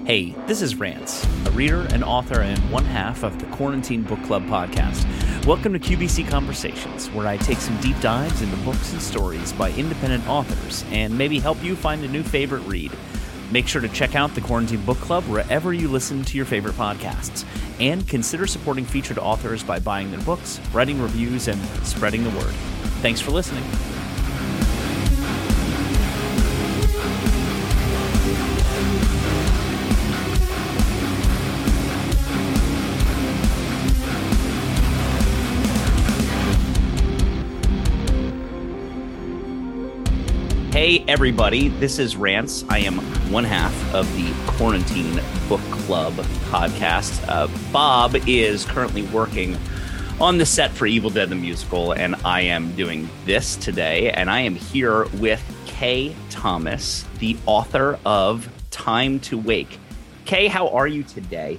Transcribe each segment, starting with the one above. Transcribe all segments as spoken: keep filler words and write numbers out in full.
Hey, this is Rance, a reader and author and one half of the Quarantine Book Club podcast. Welcome to Q B C Conversations, where I take some deep dives into books and stories by independent authors and maybe help you find a new favorite read. Make sure to check out the Quarantine Book Club wherever you listen to your favorite podcasts. And consider supporting featured authors by buying their books, writing reviews, and spreading the word. Thanks for listening. Hey everybody, this is Rance. I am one half of the Quarantine Book Club podcast. Uh, Bob is currently working on the set for Evil Dead the Musical, and I am doing this today. And I am here with Kay Thomas, the author of Time to Wake. Kay, how are you today?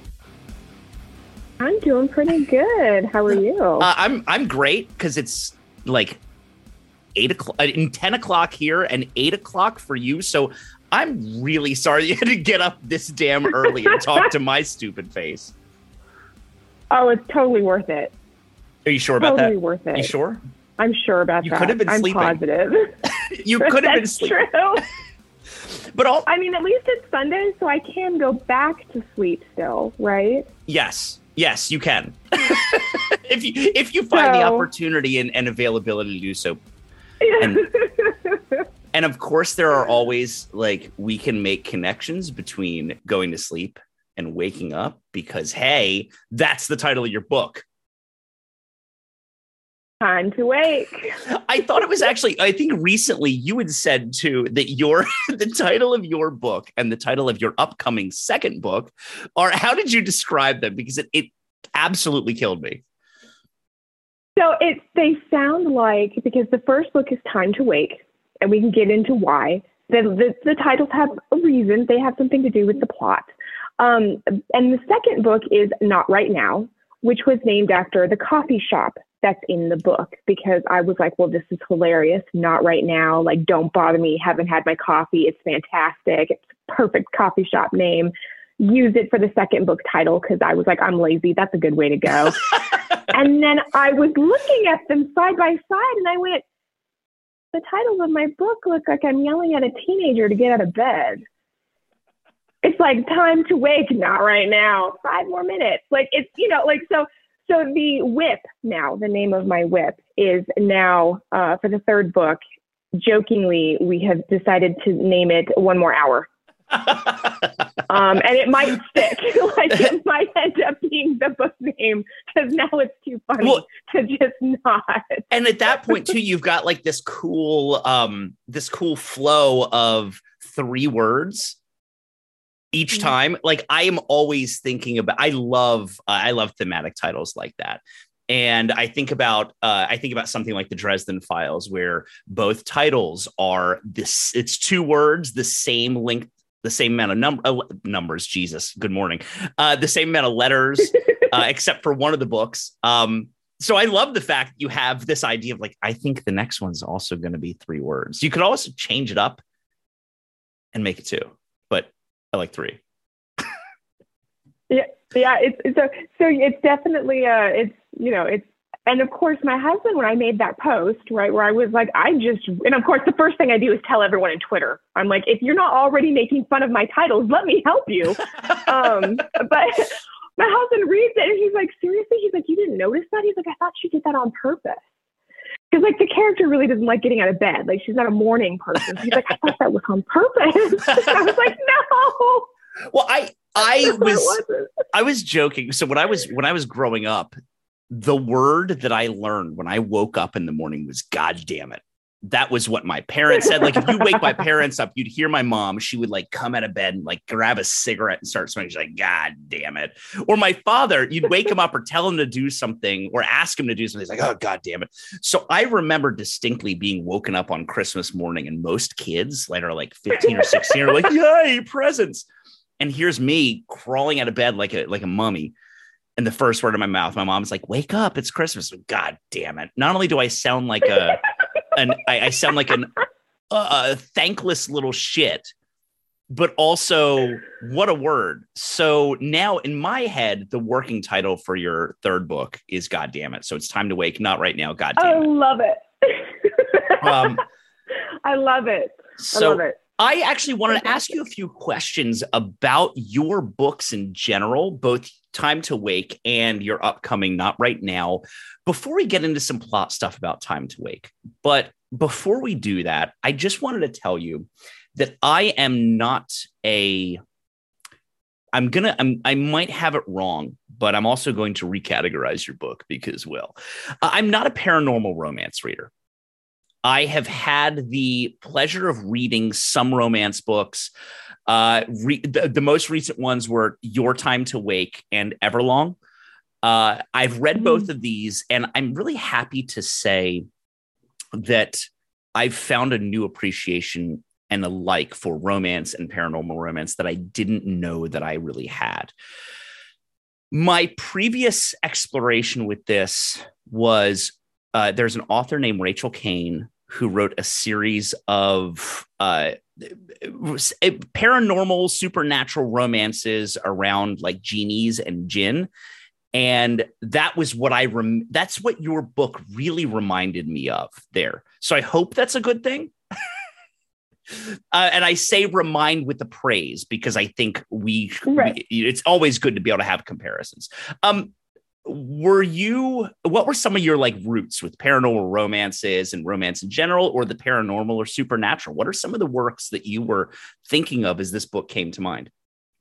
I'm doing pretty good. How are you? Uh, I'm I'm great because it's like eight o'clock and ten o'clock here and eight o'clock for you. So I'm really sorry you had to get up this damn early and talk to my stupid face. Oh, it's totally worth it. Are you sure about totally that? Totally worth it. You sure? I'm sure about you that. You could have been I'm sleeping. Positive. You could have been sleeping. True. But all I mean, at least it's Sunday, so I can go back to sleep still, right? Yes. Yes, you can. if you if you find so, the opportunity and, and availability to do so. And, and of course, there are always, like, we can make connections between going to sleep and waking up because, hey, that's the title of your book. Time to Wake. I thought it was actually, I think recently you had said, too, that your the title of your book and the title of your upcoming second book are, how did you describe them? Because it, it absolutely killed me. So it they sound like, because the first book is Time to Wake, and we can get into why. The, the, the titles have a reason. They have something to do with the plot. Um, and the second book is Not Right Now, which was named after the coffee shop that's in the book, because I was like, well, this is hilarious. Not right now. Like, don't bother me. Haven't had my coffee. It's fantastic. It's a perfect coffee shop name. Use it for the second book title because I was like, I'm lazy. That's a good way to go. And then I was looking at them side by side and I went, the titles of my book look like I'm yelling at a teenager to get out of bed. It's like Time to Wake, not right now. Five more minutes. Like it's, you know, like, so, so the whip now, the name of my whip is now uh, for the third book, jokingly, we have decided to name it One More Hour. um, and it might stick. Like it might end up being the book name because now it's too funny well, to just not. And at that point too, you've got like this cool, um, this cool flow of three words each time. Like I am always thinking about. I love, uh, I love thematic titles like that. And I think about uh, I think about something like the Dresden Files, where both titles are this. It's two words, the same length. The same amount of num- uh, numbers, Jesus, good morning. Uh, the same amount of letters, uh, except for one of the books. Um, so I love the fact you have this idea of like, I think the next one's also going to be three words. You could also change it up and make it two, but I like three. yeah, yeah. It's, it's a, so it's definitely uh, it's you know it's. And of course, my husband, when I made that post, right, where I was like, I just, and of course, the first thing I do is tell everyone on Twitter. I'm like, if you're not already making fun of my titles, let me help you. um, but my husband reads it and he's like, seriously? He's like, you didn't notice that? He's like, I thought she did that on purpose. Because like the character really doesn't like getting out of bed. Like she's not a morning person. He's like, I thought that was on purpose. I was like, no. Well, I, I was, I was joking. So when I was, when I was growing up, the word that I learned when I woke up in the morning was God damn it. That was what my parents said. Like if you wake my parents up, you'd hear my mom. She would like come out of bed and like grab a cigarette and start smoking. She's like, God damn it. Or my father, you'd wake him up or tell him to do something or ask him to do something. He's like, oh, God damn it. So I remember distinctly being woken up on Christmas morning, and most kids like are like fifteen or sixteen are like, yay, presents. And here's me crawling out of bed like a like a mummy. And the first word in my mouth, my mom's like, wake up, it's Christmas. God damn it. Not only do I sound like a, an, I, I sound like an uh, thankless little shit, but also what a word. So now in my head, the working title for your third book is God Damn It. So it's Time to Wake, Not Right Now, God Damn It. I love it. um, I love it. So I love it. I actually wanted to ask you a few questions about your books in general, both Time to Wake and your upcoming Not Right Now, before we get into some plot stuff about Time to Wake. But before we do that, I just wanted to tell you that I am not a, I'm going to, I might have it wrong, but I'm also going to recategorize your book because, well, I'm not a paranormal romance reader. I have had the pleasure of reading some romance books. Uh, re- the, the most recent ones were Your Time to Wake and Everlong. Uh, I've read mm-hmm. both of these, and I'm really happy to say that I've found a new appreciation and a like for romance and paranormal romance that I didn't know that I really had. My previous exploration with this was Uh, there's an author named Rachel Kane who wrote a series of uh, paranormal, supernatural romances around like genies and jinn. And that was what I, rem- that's what your book really reminded me of there. So I hope that's a good thing. Uh, and I say remind with the praise because I think we, right. we, it's always good to be able to have comparisons. Um, Were you, what were some of your like roots with paranormal romances and romance in general, or the paranormal or supernatural? What are some of the works that you were thinking of as this book came to mind?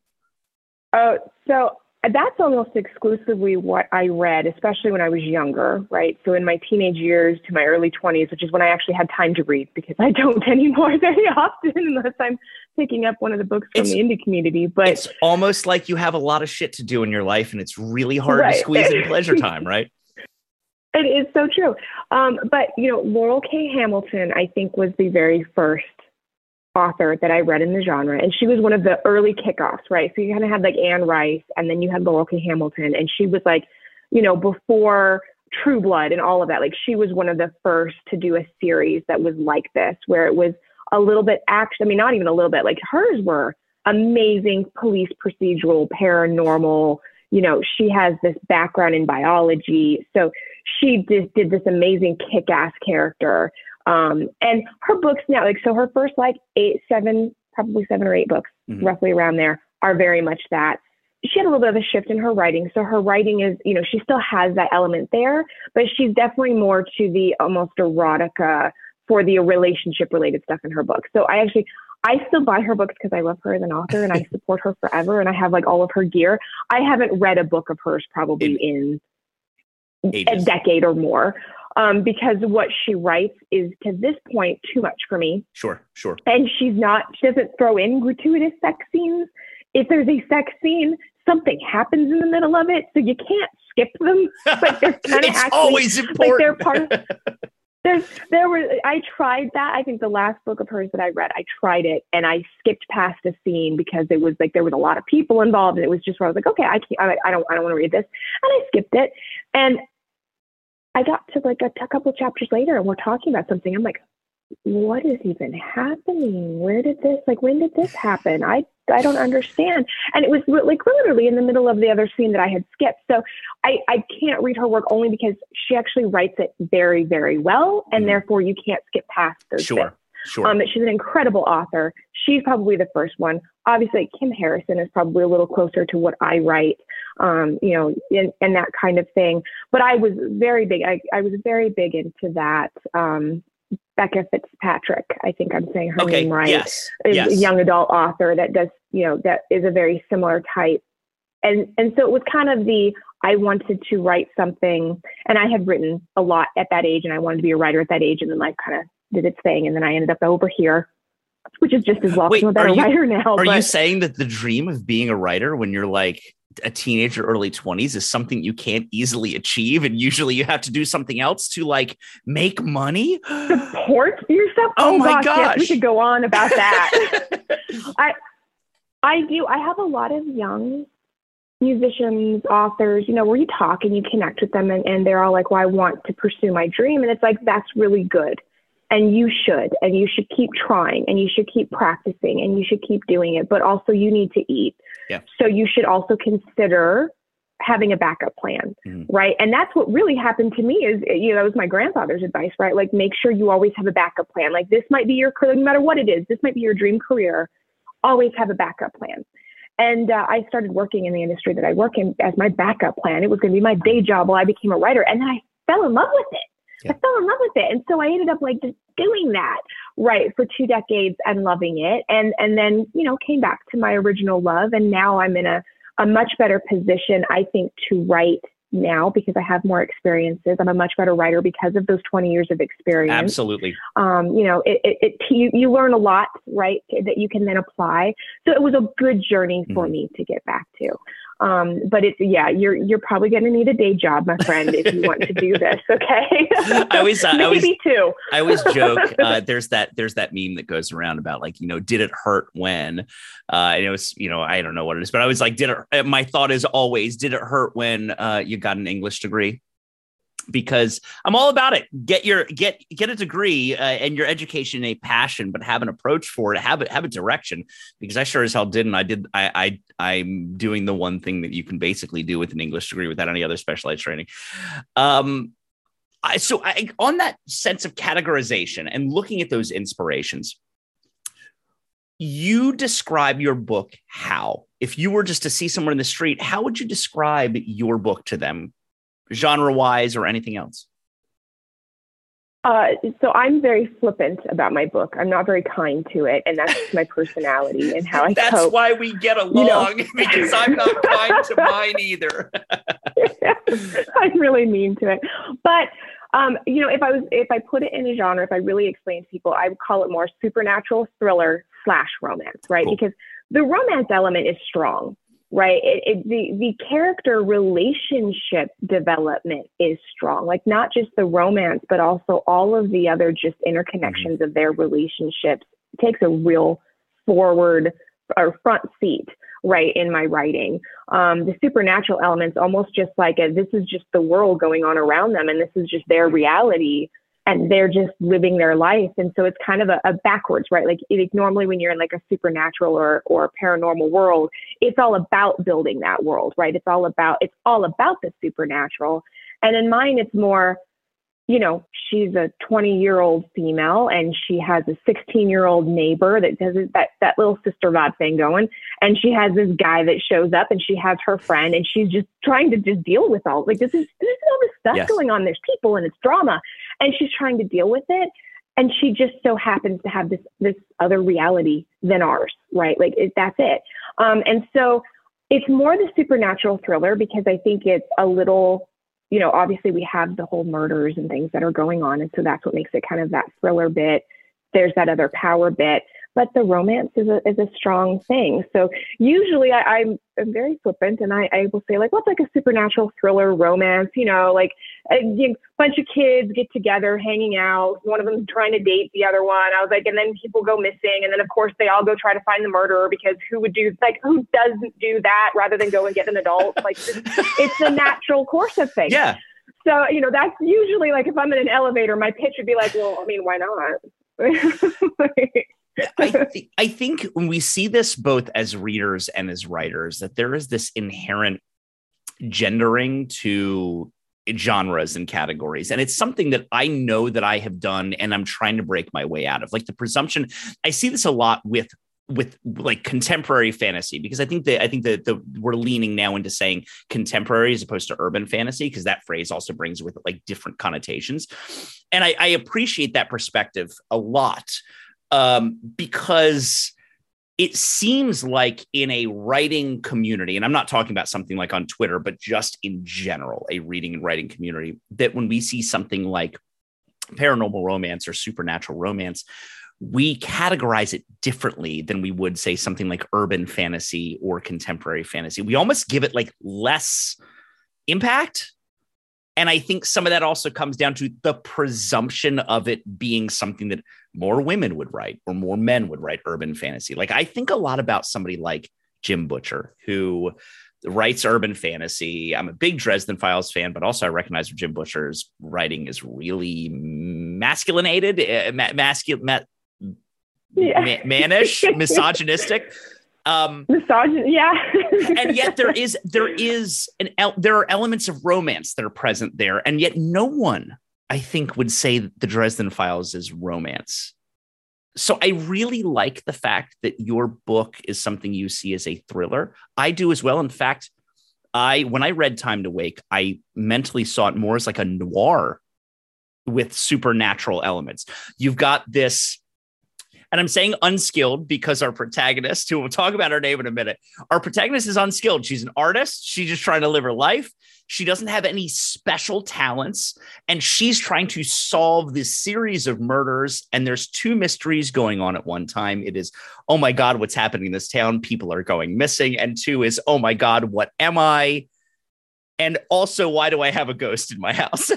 Oh, uh, so that's almost exclusively what I read, especially when I was younger, right? So in my teenage years to my early twenties, which is when I actually had time to read, because I don't anymore very often unless I'm picking up one of the books from it's, the indie community. But it's almost like you have a lot of shit to do in your life and it's really hard right. to squeeze in pleasure time, right? It is so true. Um, but, you know, Laurell K. Hamilton, I think, was the very first author that I read in the genre. And she was one of the early kickoffs, right? So you kind of had like Anne Rice, and then you had Laurell K. Hamilton, and she was like, you know, before True Blood and all of that, like she was one of the first to do a series that was like this, where it was a little bit action. I mean, not even a little bit, like hers were amazing police procedural, paranormal, you know, she has this background in biology. So she just did this amazing kick-ass character. Um, and her books now, like, so her first like eight, seven, probably seven or eight books, mm-hmm. roughly around there, are very much that. She had a little bit of a shift in her writing. So her writing is, you know, she still has that element there, but she's definitely more to the almost erotica for the relationship related stuff in her books. So I actually, I still buy her books because I love her as an author and I support her forever. And I have like all of her gear. I haven't read a book of hers probably in, in a decade or more. Um, because what she writes is, to this point, too much for me. Sure, sure. And she's not, she doesn't throw in gratuitous sex scenes. If there's a sex scene, something happens in the middle of it, so you can't skip them. But they're kind of it's actually, always important. Like they're part of, there's, there were, I tried that. I think the last book of hers that I read, I tried it and I skipped past a scene because it was like, there was a lot of people involved and it was just where I was like, okay, I can't, I, I don't, I don't want to read this. And I skipped it. And I got to like a, a couple chapters later and we're talking about something. I'm like, what is even happening? Where did this, like, when did this happen? I, I don't understand. And it was like literally in the middle of the other scene that I had skipped. So I, I can't read her work only because she actually writes it very, very well. And mm-hmm. therefore you can't skip past those Sure. bits. Sure. Um, she's an incredible author. She's probably the first one. Obviously, Kim Harrison is probably a little closer to what I write, um, you know, and, and that kind of thing. But I was very big. I, I was very big into that. Um, Becca Fitzpatrick, I think I'm saying her okay. name right, yes. is yes. a young adult author that does, you know, that is a very similar type. And and so it was kind of the, I wanted to write something, and I had written a lot at that age, and I wanted to be a writer at that age, and then life kind of did its thing, and then I ended up over here, which is just as well. Wait, I'm a better you, writer now. Are but, you saying that the dream of being a writer when you're like a teenager, early twenties, is something you can't easily achieve, and usually you have to do something else to like make money? Support yourself? Oh, oh my gosh, gosh. Yes, we could go on about that. I I do. I have a lot of young musicians, authors, you know, where you talk and you connect with them and, and they're all like, well, I want to pursue my dream. And it's like, that's really good. And you should, and you should keep trying, and you should keep practicing, and you should keep doing it. But also you need to eat. Yeah. So you should also consider having a backup plan, mm-hmm. right? And that's what really happened to me is, you know, that was my grandfather's advice, right? Like, make sure you always have a backup plan. Like, this might be your career, no matter what it is, this might be your dream career. Always have a backup plan. And uh, I started working in the industry that I work in as my backup plan. It was going to be my day job while I became a writer. And then I fell in love with it. Yeah. I fell in love with it. And so I ended up like just doing that, right, for two decades and loving it. And, and then, you know, came back to my original love. And now I'm in a, a much better position, I think, to write now because I have more experiences. I'm a much better writer because of those twenty years of experience. Absolutely. Um, you know, it, it, it you, you learn a lot, right, that you can then apply. So it was a good journey for mm-hmm. me to get back to. Um, but it's, yeah, you're, you're probably going to need a day job, my friend, if you want to do this. Okay. I always, uh, maybe I always, two. I always joke, uh, there's that, there's that meme that goes around about like, you know, did it hurt when, uh, and it was, you know, I don't know what it is, but I was like, did it, my thought is always, did it hurt when, uh, you got an English degree? Because I'm all about it. Get your get get a degree uh, and your education a passion, but have an approach for it. Have it have a direction. Because I sure as hell didn't. I did. I, I I'm doing the one thing that you can basically do with an English degree without any other specialized training. Um, I, so I, on that sense of categorization and looking at those inspirations, you describe your book how? If you were just to see someone in the street, how would you describe your book to them? Genre-wise or anything else? Uh, so I'm very flippant about my book. I'm not very kind to it, and that's my personality and how I That's cope. why we get along, you know? Because I'm not kind to mine either. I'm really mean to it. But, um, you know, if I was, if I put it in a genre, if I really explain to people, I would call it more supernatural thriller slash romance, right? Cool. Because the romance element is strong. Right. It, it, the, the character relationship development is strong, like not just the romance, but also all of the other just interconnections mm-hmm. of their relationships. It takes a real forward or front seat, right, in my writing. Um, the supernatural elements, almost just like a, this is just the world going on around them, and this is just their reality. And they're just living their life. And so it's kind of a, a backwards, right? Like it, normally when you're in like a supernatural or, or paranormal world, it's all about building that world, right? It's all about, it's all about the supernatural. And in mine, it's more, you know, she's a twenty year old female and she has a sixteen year old neighbor that does that, that little sister vibe thing going. And she has this guy that shows up and she has her friend and she's just trying to just deal with all, like this is, this is all this stuff yes. going on. There's people and it's drama and she's trying to deal with it. And she just so happens to have this, this other reality than ours, right? Like it, that's it. Um, and so it's more the supernatural thriller because I think it's a little, you know, obviously we have the whole murders and things that are going on. And so that's what makes it kind of that thriller bit. There's that other power bit, but the romance is a, is a strong thing. So usually I, I'm, I'm very flippant and I, I will say like, what's like a supernatural thriller romance, you know, like a you know, bunch of kids get together, hanging out. One of them's trying to date the other one. I was like, and then people go missing. And then of course they all go try to find the murderer because who would do like, who doesn't do that rather than go and get an adult? Like it's, it's the natural course of things. Yeah. So, you know, that's usually like, if I'm in an elevator, my pitch would be like, well, I mean, why not? I, th- I think when we see this both as readers and as writers, that there is this inherent gendering to genres and categories. And it's something that I know that I have done and I'm trying to break my way out of. Like the presumption, I see this a lot with with like contemporary fantasy, because I think that I think that the we're leaning now into saying contemporary as opposed to urban fantasy, because that phrase also brings with it like different connotations. And I, I appreciate that perspective a lot. Um, because it seems like in a writing community, and I'm not talking about something like on Twitter, but just in general, a reading and writing community, that when we see something like paranormal romance or supernatural romance, we categorize it differently than we would say something like urban fantasy or contemporary fantasy. We almost give it like less impact. And I think some of that also comes down to the presumption of it being something that more women would write or more men would write urban fantasy. Like I think a lot about somebody like Jim Butcher, who writes urban fantasy. I'm a big Dresden Files fan, but also I recognize Jim Butcher's writing is really masculinated, uh, ma- masculine, ma- yeah. ma- mannish, misogynistic. Um, Misogyn, yeah. and yet there is there is an el- there are elements of romance that are present there, and yet no one, I think, would say that the Dresden Files is romance. So I really like the fact that your book is something you see as a thriller. I do as well. In fact, I when I read Time to Wake, I mentally saw it more as like a noir with supernatural elements. You've got this. And I'm saying unskilled because our protagonist, who we'll talk about her name in a minute, our protagonist is unskilled. She's an artist. She's just trying to live her life. She doesn't have any special talents. And she's trying to solve this series of murders. And there's two mysteries going on at one time. It is, oh my God, what's happening in this town? People are going missing. And two is, oh my God, what am I? And also, why do I have a ghost in my house?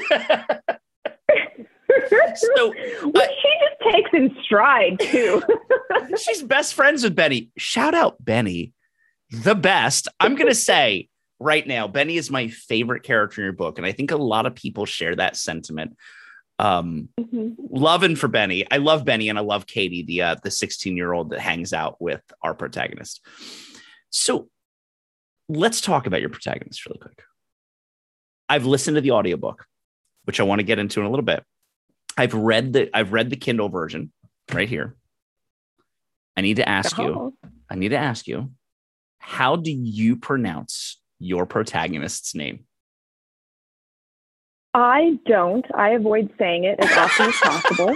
So well, uh, she just takes in stride too. She's best friends with Benny. Shout out Benny, the best. I'm gonna say right now, Benny is my favorite character in your book, and I think a lot of people share that sentiment. Um, mm-hmm. Loving for Benny. I love Benny, and I love Katie, the uh, the sixteen year old that hangs out with our protagonist. So let's talk about your protagonist really quick. I've listened to the audiobook, which I want to get into in a little bit. I've read the I've read the Kindle version right here. I need to ask oh. you, I need to ask you, how do you pronounce your protagonist's name? I don't. I avoid saying it as often as possible.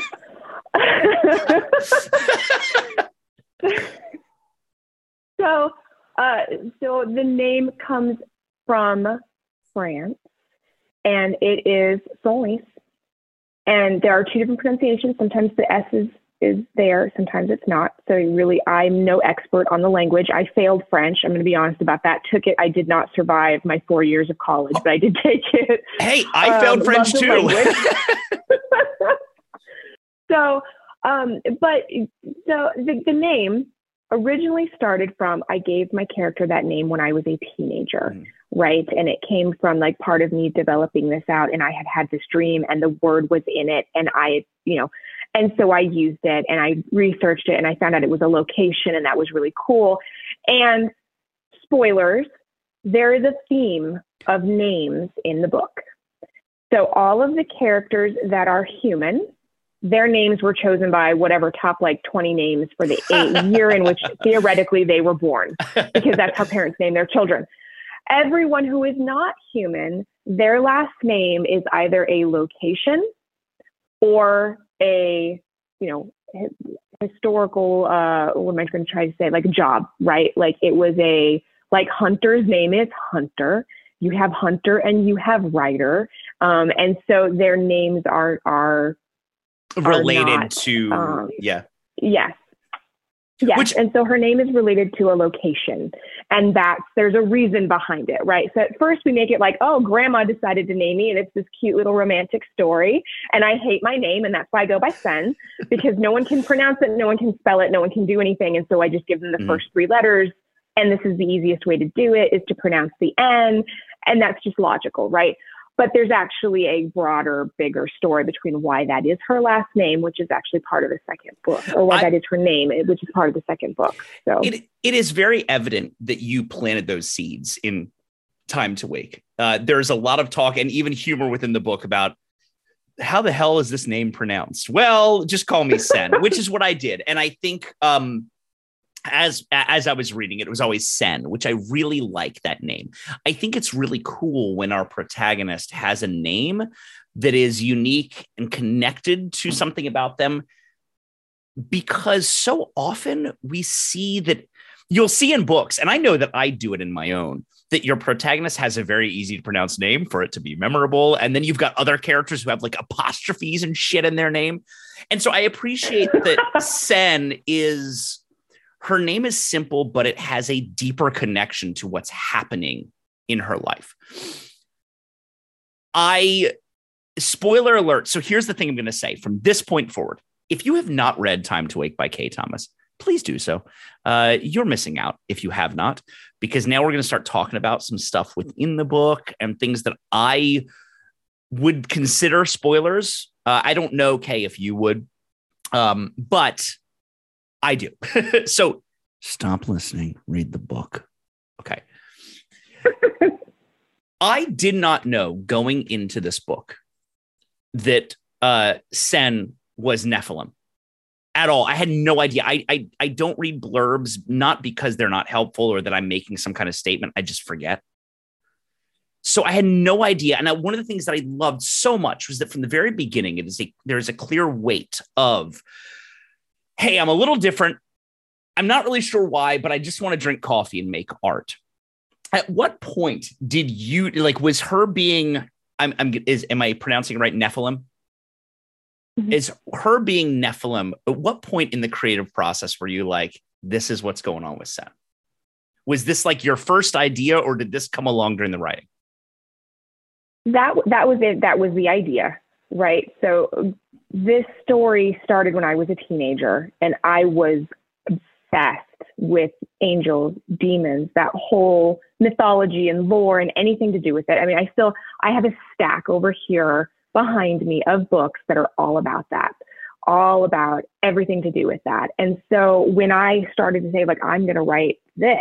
so, uh, so the name comes from France, and it is Solis. And there are two different pronunciations. Sometimes the S is, is there, sometimes it's not. So really, I'm no expert on the language. I failed French. I'm going to be honest about that. Took it. I did not survive my four years of college, but I did take it. Hey, I failed um, French too. so, um, but so the, the name originally started from, I gave my character that name when I was a teenager. Mm. Right. And it came from like part of me developing this out, and I had had this dream and the word was in it. And I, you know, and so I used it and I researched it and I found out it was a location, and that was really cool. And spoilers, there is a theme of names in the book. So all of the characters that are human, their names were chosen by whatever top like twenty names for the year in which theoretically they were born, because that's how parents name their children. Everyone who is not human, their last name is either a location or a, you know, historical, uh, what am I going to try to say? Like a job, right? Like it was a, like Hunter's name is Hunter. You have Hunter and you have Ryder. Um, and so their names are, are, related are not, to, um, yeah. Yes. Yes. Which, and so her name is related to a location, and that's, there's a reason behind it, right? So at first we make it like, oh, grandma decided to name me and it's this cute little romantic story. And I hate my name. And that's why I go by Sen, because no one can pronounce it. No one can spell it. No one can do anything. And so I just give them the mm. first three letters. And this is the easiest way to do it, is to pronounce the N. And that's just logical, right? But there's actually a broader, bigger story between why that is her last name, which is actually part of the second book, or why I, that is her name, which is part of the second book. So it it is very evident that you planted those seeds in Time to Wake. Uh, there's a lot of talk and even humor within the book about how the hell is this name pronounced? Well, just call me Sen, which is what I did. And I think um, as as I was reading it, it was always Sen, which I really like that name. I think it's really cool when our protagonist has a name that is unique and connected to something about them, because so often we see that you'll see in books, and I know that I do it in my own, that your protagonist has a very easy to pronounce name for it to be memorable. And then you've got other characters who have like apostrophes and shit in their name. And so I appreciate that Sen is... her name is simple, but it has a deeper connection to what's happening in her life. I, spoiler alert. So here's the thing I'm going to say from this point forward. If you have not read Time to Wake by Kay Thomas, please do so. Uh, you're missing out if you have not, because now we're going to start talking about some stuff within the book and things that I, would consider spoilers. Uh, I don't know, Kay, if you would, um, but I do. So stop listening, read the book. Okay. I did not know going into this book that uh, Sen was Nephilim at all. I had no idea. I, I I don't read blurbs, not because they're not helpful or that I'm making some kind of statement. I just forget. So I had no idea. And I, one of the things that I loved so much was that from the very beginning, it is a, there's a clear weight of, hey, I'm a little different. I'm not really sure why, but I just want to drink coffee and make art. At what point did you, like, was her being, I'm, I'm is, am I pronouncing it right? Nephilim? Mm-hmm. Is her being Nephilim, at what point in the creative process were you like, this is what's going on with Sen? Was this like your first idea, or did this come along during the writing? That, that was it. That was the idea, right? So this story started when I was a teenager, and I was obsessed with angels, demons, that whole mythology and lore and anything to do with it. I mean, I still, I have a stack over here behind me of books that are all about that, all about everything to do with that. And so when I started to say, like, I'm going to write this,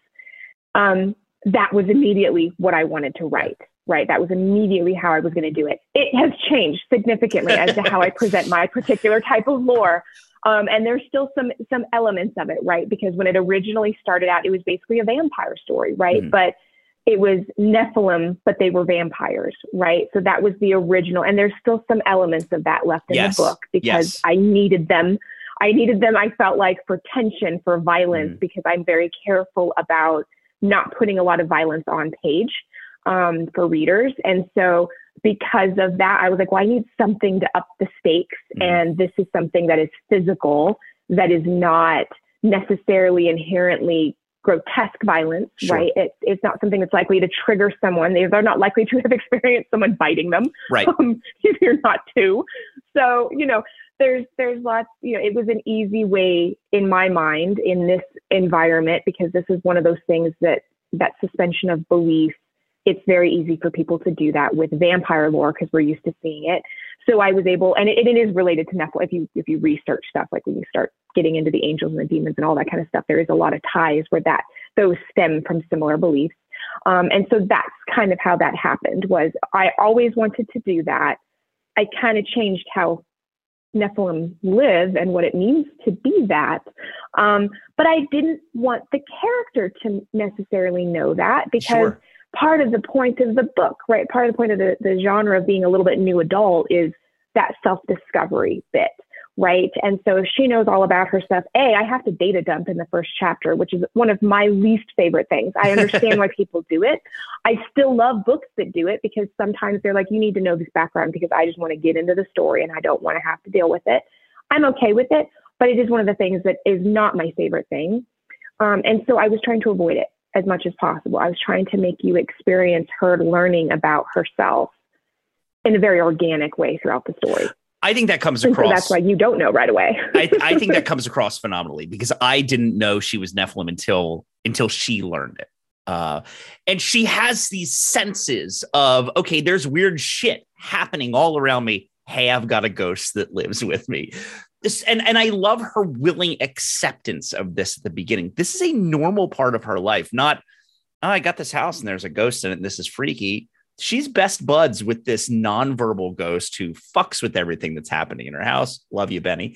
um, that was immediately what I wanted to write, right? That was immediately how I was going to do it. It has changed significantly as to how I present my particular type of lore. Um, and there's still some some elements of it, right? Because when it originally started out, it was basically a vampire story, right? Mm. But it was Nephilim, but they were vampires, right? So that was the original. And there's still some elements of that left in yes. the book because yes. I needed them. I needed them, I felt like, for tension, for violence, mm. because I'm very careful about not putting a lot of violence on page um, for readers. And so because of that, I was like, well, I need something to up the stakes. Mm. And this is something that is physical, that is not necessarily inherently grotesque violence, sure. right? It, it's not something that's likely to trigger someone. They, they're not likely to have experienced someone biting them, right? Um, if you're not two. So, you know, there's, there's lots, you know, it was an easy way in my mind in this environment, because this is one of those things that, that suspension of belief, it's very easy for people to do that with vampire lore because we're used to seeing it. So I was able, and it, it is related to Nephilim. If you, if you research stuff, like when you start getting into the angels and the demons and all that kind of stuff, there is a lot of ties where that those stem from similar beliefs. Um, and so that's kind of how that happened. Was I always wanted to do that. I kind of changed how Nephilim live and what it means to be that. Um, but I didn't want the character to necessarily know that, because sure. part of the point of the book, right? Part of the point of the, the genre of being a little bit new adult is that self-discovery bit, right? And so if she knows all about her stuff, A, I have to data dump in the first chapter, which is one of my least favorite things. I understand why people do it. I still love books that do it, because sometimes they're like, you need to know this background because I just want to get into the story and I don't want to have to deal with it. I'm okay with it, but it is one of the things that is not my favorite thing. Um, and so I was trying to avoid it as much as possible. I was trying to make you experience her learning about herself in a very organic way throughout the story. I think that comes and across. So that's why you don't know right away. I, I think that comes across phenomenally, because I didn't know she was Nephilim until until she learned it. Uh, and she has these senses of, okay, there's weird shit happening all around me. Hey, I've got a ghost that lives with me. This, and, and I love her willing acceptance of this at the beginning. This is a normal part of her life, not, oh, I got this house and there's a ghost in it and this is freaky. She's best buds with this nonverbal ghost who fucks with everything that's happening in her house. Love you, Benny.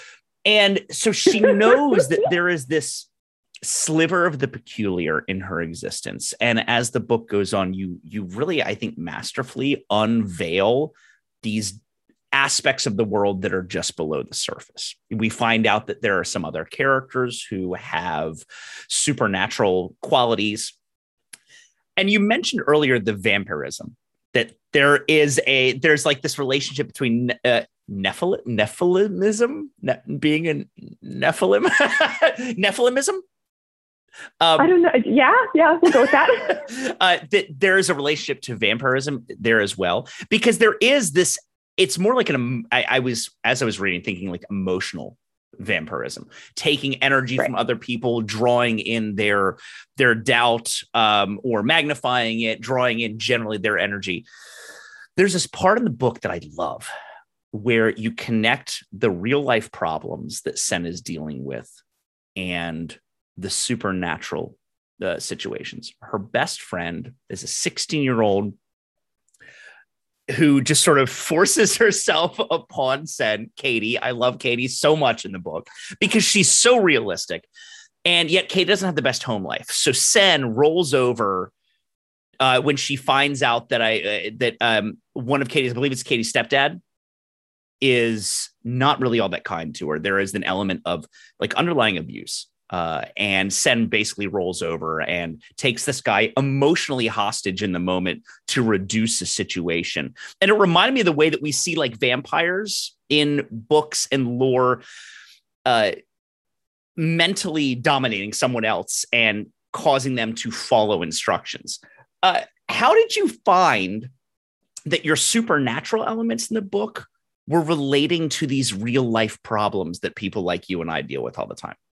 And so she knows that there is this sliver of the peculiar in her existence. And as the book goes on, you, you really, I think, masterfully unveil these aspects of the world that are just below the surface. We find out that there are some other characters who have supernatural qualities. And you mentioned earlier the vampirism, that there is a, there's like this relationship between uh, Nephil- Nephilimism, ne- being a Nephilim, Nephilimism. Um, I don't know. Yeah, yeah, we'll go with that. uh, that there is a relationship to vampirism there as well, because there is this, it's more like an, I, I was, as I was reading, thinking like emotional vampirism, taking energy right. from other people, drawing in their their doubt, um, or magnifying it, drawing in generally their energy. There's this part in the book that I love where you connect the real life problems that Sen is dealing with and the supernatural uh, situations. Her best friend is a sixteen year old who just sort of forces herself upon Sen, Katie. I love Katie so much in the book because she's so realistic. And yet Katie doesn't have the best home life. So Sen rolls over uh, when she finds out that I uh, that um, one of Katie's, I believe it's Katie's stepdad, is not really all that kind to her. There is an element of like underlying abuse. Uh, and Sen basically rolls over and takes this guy emotionally hostage in the moment to reduce the situation. And it reminded me of the way that we see like vampires in books and lore, uh, mentally dominating someone else and causing them to follow instructions. Uh, how did you find that your supernatural elements in the book were relating to these real life problems that people like you and I deal with all the time?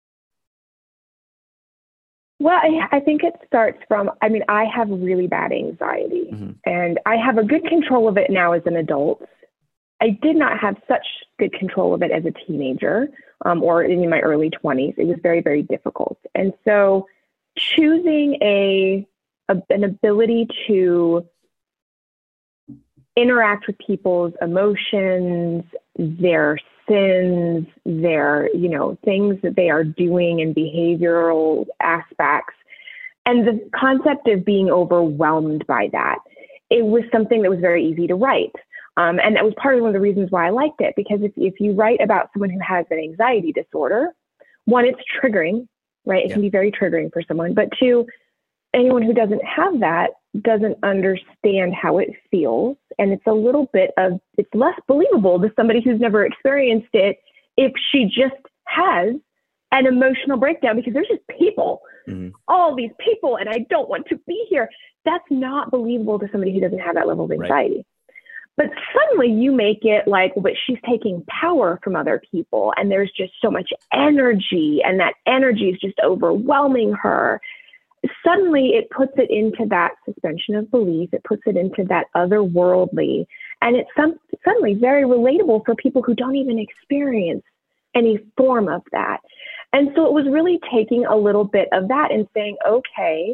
Well, I, I think it starts from, I mean, I have really bad anxiety, mm-hmm. and I have a good control of it now as an adult. I did not have such good control of it as a teenager um, or in my early twenties. It was very, very difficult. And so choosing a, a an ability to interact with people's emotions, their sins, their, you know, things that they are doing and behavioral aspects, and the concept of being overwhelmed by that, it was something that was very easy to write. Um, and that was part of one of the reasons why I liked it, because if, if you write about someone who has an anxiety disorder, one, it's triggering, right? It yeah. can be very triggering for someone. But two, anyone who doesn't have that doesn't understand how it feels. And it's a little bit of, it's less believable to somebody who's never experienced it if she just has an emotional breakdown, because there's just people, mm-hmm. all these people, and I don't want to be here. That's not believable to somebody who doesn't have that level of anxiety. Right. But suddenly you make it like, but she's taking power from other people, and there's just so much energy, and that energy is just overwhelming her. Suddenly it puts it into that suspension of belief. It puts it into that otherworldly, and it's some, suddenly very relatable for people who don't even experience any form of that. And so it was really taking a little bit of that and saying, okay,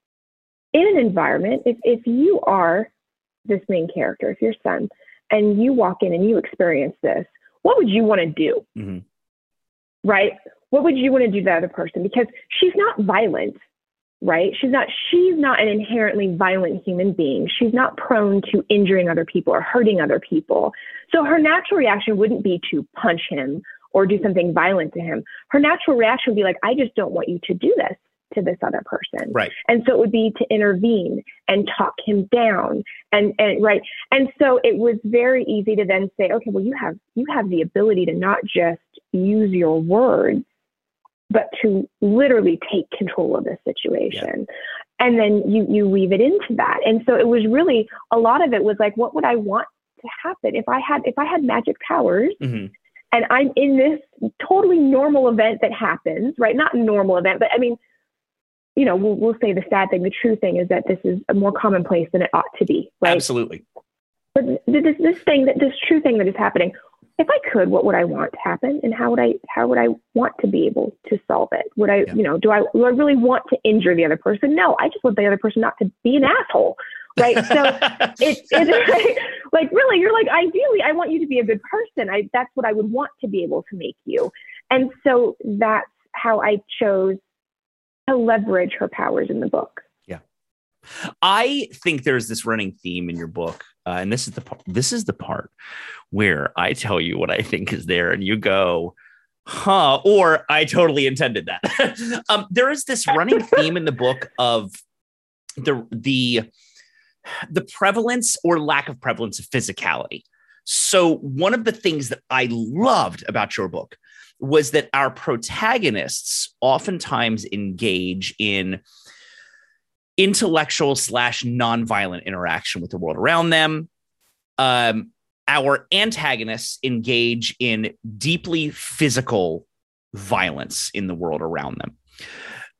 in an environment, if, if you are this main character, if you're Sen, and you walk in and you experience this, what would you want to do? Mm-hmm. Right? What would you want to do to the other person? Because she's not violent. Right? She's not, she's not an inherently violent human being. She's not prone to injuring other people or hurting other people. So her natural reaction wouldn't be to punch him or do something violent to him. Her natural reaction would be like, I just don't want you to do this to this other person. Right. And so it would be to intervene and talk him down. And, and right. And so it was very easy to then say, okay, well, you have, you have the ability to not just use your words, but to literally take control of the situation. Yeah. And then you, you weave it into that. And so it was really, a lot of it was like, what would I want to happen if I had, if I had magic powers, mm-hmm. and I'm in this totally normal event that happens, right? Not normal event, but I mean, you know, we'll, we'll say the sad thing, the true thing is that this is a more commonplace than it ought to be, right? Absolutely. But this, this thing, that this true thing that is happening, if I could, what would I want to happen, and how would I how would I want to be able to solve it? Would I, yeah. you know, do I do I really want to injure the other person? No, I just want the other person not to be an asshole, right? So it's it's like, like really, you're like, ideally, I want you to be a good person. I that's what I would want to be able to make you, and so that's how I chose to leverage her powers in the book. Yeah, I think there's this running theme in your book. Uh, and this is the part, this is the part where I tell you what I think is there, and you go, huh, or I totally intended that. um, there is this running theme in the book of the, the, the prevalence or lack of prevalence of physicality. So one of the things that I loved about your book was that our protagonists oftentimes engage in intellectual slash nonviolent interaction with the world around them. Um, our antagonists engage in deeply physical violence in the world around them.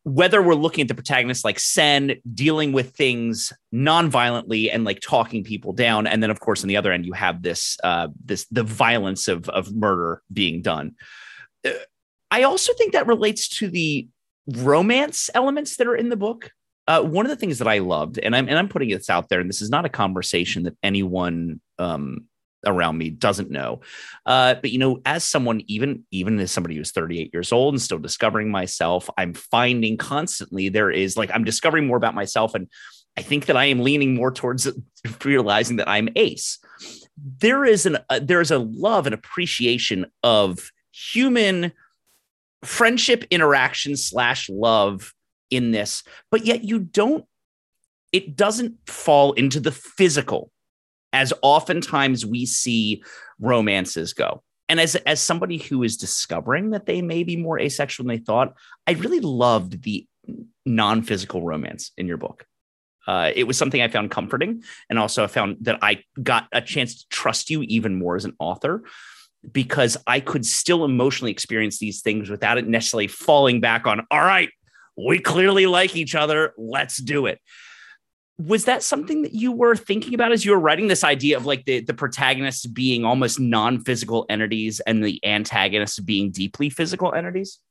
whether we're looking at the protagonist like Sen dealing with things non-violently and like talking people down, and then of course on the other end you have this uh, this the violence of of murder being done. Uh, I also think that relates to the romance elements that are in the book. Uh, one of the things that I loved, and I'm and I'm putting this out there, and this is not a conversation that anyone um, around me doesn't know, uh, but you know, as someone, even even as somebody who's thirty-eight years old and still discovering myself, I'm finding constantly there is like I'm discovering more about myself, and I think that I am leaning more towards realizing that I'm ace. There is an uh, there is a love and appreciation of human friendship, interaction slash love in this, but yet you don't, it doesn't fall into the physical as oftentimes we see romances go. And as, as somebody who is discovering that they may be more asexual than they thought, I really loved the non-physical romance in your book. Uh, it was something I found comforting. And also I found that I got a chance to trust you even more as an author, because I could still emotionally experience these things without it necessarily falling back on, all right, we clearly like each other, let's do it. Was that something that you were thinking about as you were writing this idea of like the, the protagonists being almost non-physical entities and the antagonists being deeply physical entities?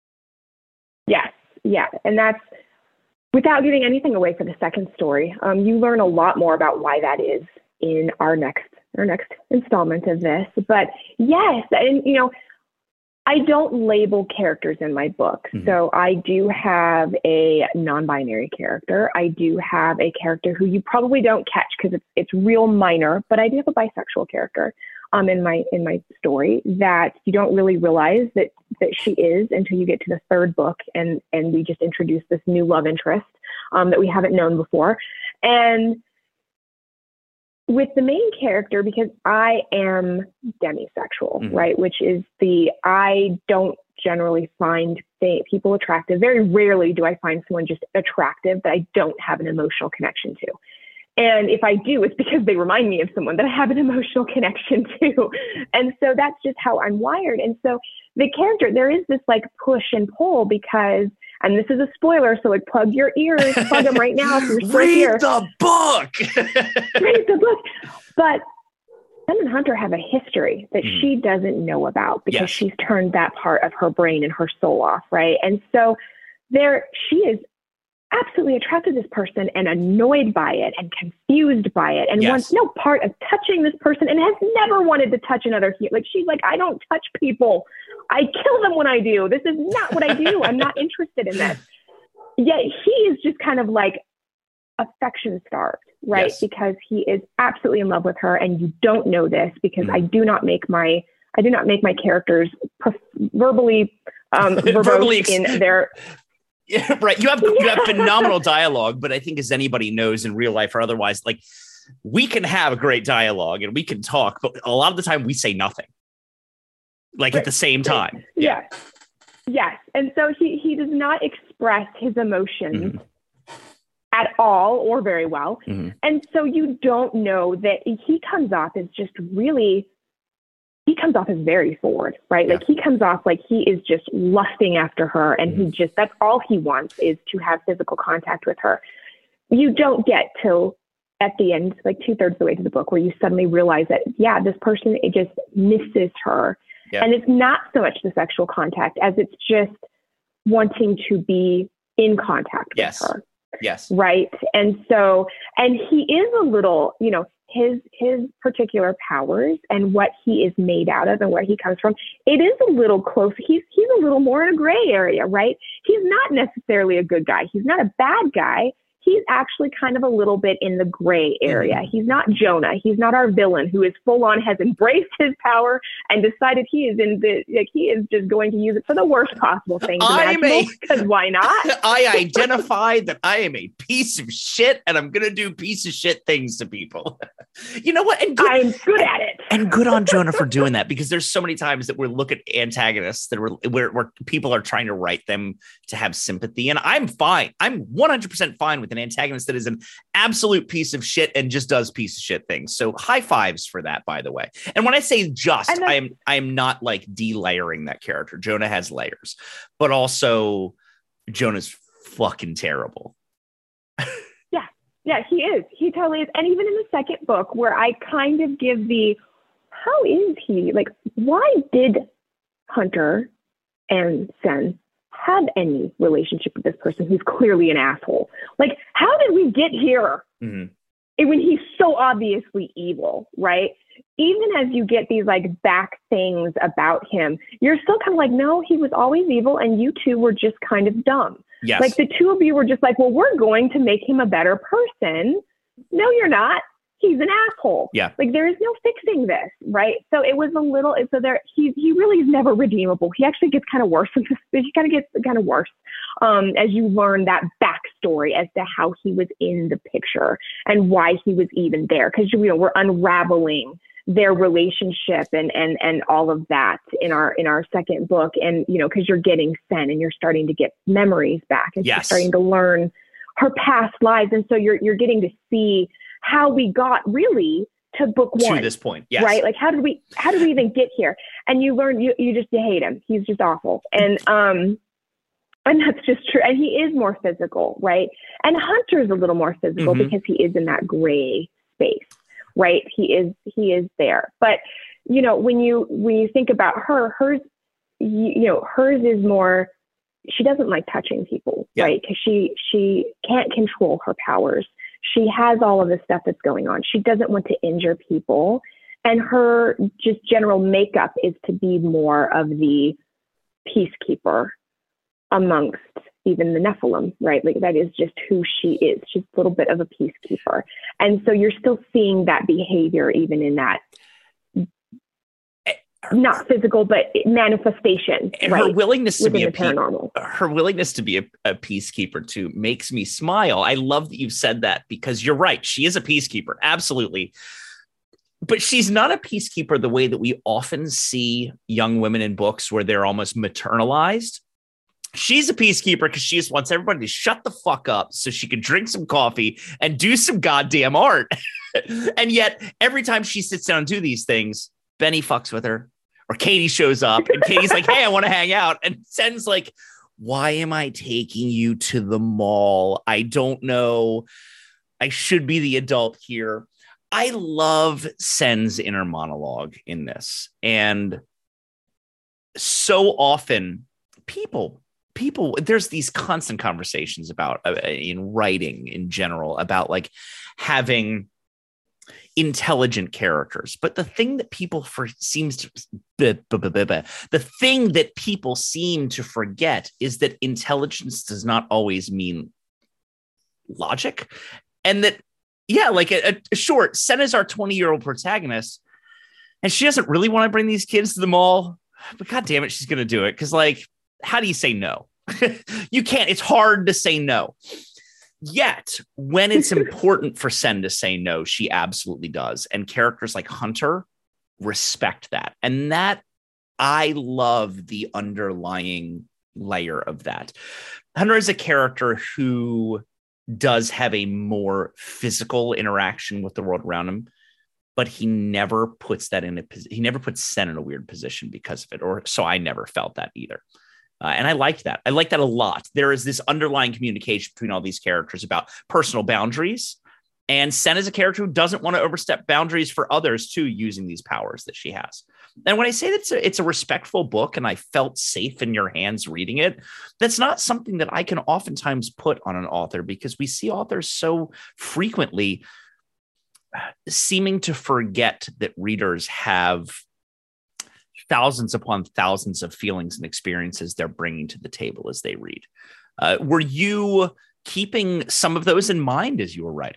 Yes. Yeah. And that's, without giving anything away for the second story, um, you learn a lot more about why that is in our next, our next installment of this. But yes, and you know, I don't label characters in my book. Mm-hmm. So I do have a non-binary character. I do have a character who you probably don't catch because it's it's real minor, but I do have a bisexual character um in my in my story that you don't really realize that that she is until you get to the third book, and and we just introduce this new love interest um that we haven't known before. And with the main character, because I am demisexual, mm-hmm. right? Which is the, I don't generally find they, people attractive. Very rarely do I find someone just attractive that I don't have an emotional connection to. And if I do, it's because they remind me of someone that I have an emotional connection to. And so that's just how I'm wired. And so the character, there is this like push and pull because, and this is a spoiler, so like plug your ears, plug them right now if you're still Read here. the book! Read the book. But Sen and Hunter have a history that mm-hmm. she doesn't know about because yes. she's turned that part of her brain and her soul off, right? And so there, she is absolutely attracted to this person and annoyed by it and confused by it and yes. wants no part of touching this person and has never wanted to touch another human. Like, she's like, I don't touch people. I kill them when I do. This is not what I do. I'm not interested in this. Yet he is just kind of like affection starved, right? Yes. Because he is absolutely in love with her, and you don't know this because mm. I do not make my I do not make my characters pref- verbally um, verbally ex- in their. Yeah, right. You have you have phenomenal dialogue, but I think as anybody knows in real life or otherwise, like, we can have great dialogue and we can talk, but a lot of the time we say nothing. Like right. at the same time. Yeah. Yes. Yes. And so he, he does not express his emotions mm-hmm. at all or very well. Mm-hmm. And so you don't know that he comes off as just really, he comes off as very forward, right? Yeah. Like he comes off like he is just lusting after her, and mm-hmm. he just, that's all he wants is to have physical contact with her. You don't get till at the end, like two thirds of the way to the book, where you suddenly realize that, yeah, this person, it just misses her. Yeah. And it's not so much the sexual contact as it's just wanting to be in contact yes. with her. Yes. Right. And so, and he is a little, you know, his, his particular powers and what he is made out of and where he comes from, it is a little close. He's, he's a little more in a gray area, right? He's not necessarily a good guy. He's not a bad guy. He's actually kind of a little bit in the gray area. Mm-hmm. He's not Jonah. He's not our villain who is full on, has embraced his power and decided he is in the, like, he is just going to use it for the worst possible things imaginable, because why not? I identify that I am a piece of shit and I'm going to do piece of shit things to people. You know what? And good, I'm good at it. And good on Jonah for doing that, because there's so many times that we look at antagonists that we're, where, where people are trying to write them to have sympathy. And I'm fine. I'm one hundred percent fine with an antagonist that is an absolute piece of shit and just does piece of shit things. So high fives for that, by the way. And when I say just, I am I am not like delayering that character. Jonah has layers, but also Jonah's fucking terrible. yeah. Yeah, he is. He totally is. And even in the second book where I kind of give the, how is he? Like, why did Hunter and Sen have any relationship with this person who's clearly an asshole? Like, how did we get here? Mm-hmm. And when he's so obviously evil, right? Even as you get these like back things about him, you're still kind of like, no, he was always evil and you two were just kind of dumb. Yes. Like the two of you were just like, well, we're going to make him a better person. No, you're not. He's an asshole. Yeah. Like there is no fixing this, right? So it was a little, so there, he, he really is never redeemable. He actually gets kind of worse. He kind of gets kind of worse um, as you learn that backstory as to how he was in the picture and why he was even there. Because, you know, we're unraveling their relationship and, and, and all of that in our, in our second book. And, you know, because you're getting Sen and you're starting to get memories back and yes. you're starting to learn her past lives. And so you're, you're getting to see how we got really to book one. To this point, yes. Right? Like, how did we, how did we even get here? And you learn, you, you just, you hate him. He's just awful. And, um, and that's just true. And he is more physical, right? And Hunter's a little more physical mm-hmm. because he is in that gray space, right? He is, he is there. But, you know, when you, when you think about her, hers, you, you know, hers is more, she doesn't like touching people, yeah. right? Because she, she can't control her powers. She has all of this stuff that's going on. She doesn't want to injure people. And her just general makeup is to be more of the peacekeeper amongst even the Nephilim, right? Like that is just who she is. She's a little bit of a peacekeeper. And so you're still seeing that behavior even in that, not physical, but manifestation. Her right? willingness to Within be a paranormal. Pe- her willingness to be a, a peacekeeper too makes me smile. I love that you've said that because you're right. She is a peacekeeper. Absolutely. But she's not a peacekeeper the way that we often see young women in books where they're almost maternalized. She's a peacekeeper because she just wants everybody to shut the fuck up so she can drink some coffee and do some goddamn art. And yet every time she sits down and do these things, Benny fucks with her. Or Katie shows up and Katie's like, hey, I want to hang out. And Sen's like, why am I taking you to the mall? I don't know. I should be the adult here. I love Sen's inner monologue in this. And so often people, people, there's these constant conversations about uh, in writing in general about like having intelligent characters. But the thing that people for seems to the, the thing that people seem to forget is that intelligence does not always mean logic. And that, yeah, like a, a short Sen is our twenty year old protagonist and she doesn't really want to bring these kids to the mall, but God damn it, she's going to do it. Cause like, how do you say no? You can't, it's hard to say no. Yet, when it's important for Sen to say no, she absolutely does. And characters like Hunter respect that. And that, I love the underlying layer of that. Hunter is a character who does have a more physical interaction with the world around him, but he never puts that in a he never puts Sen in a weird position because of it. Or so I never felt that either. Uh, and I liked that. I like that a lot. There is this underlying communication between all these characters about personal boundaries. And Sen is a character who doesn't want to overstep boundaries for others too, using these powers that she has. And when I say that it's a, it's a respectful book and I felt safe in your hands reading it, that's not something that I can oftentimes put on an author because we see authors so frequently seeming to forget that readers have thousands upon thousands of feelings and experiences they're bringing to the table as they read. Uh, were you keeping some of those in mind as you were writing?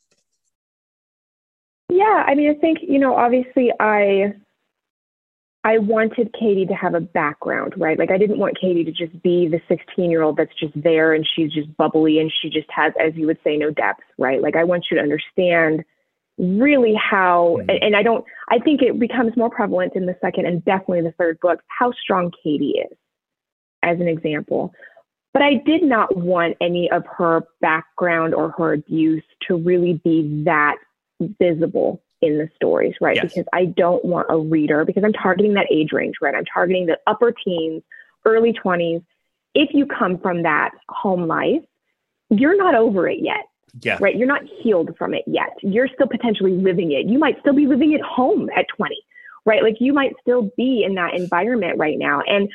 Yeah, I mean, I think, you know, obviously I, I wanted Katie to have a background, right? Like I didn't want Katie to just be the sixteen year old that's just there and she's just bubbly and she just has, as you would say, no depth, right? Like I want you to understand really how, mm-hmm. and, and I don't, I think it becomes more prevalent in the second and definitely the third book, how strong Katie is as an example. But I did not want any of her background or her abuse to really be that visible in the stories, right? Yes. Because I don't want a reader, because I'm targeting that age range, right? I'm targeting the upper teens, early twenties. if you come from that home life, you're not over it yet. Yeah. Right. You're not healed from it yet. You're still potentially living it. You might still be living at home at twenty, right? Like you might still be in that environment right now. And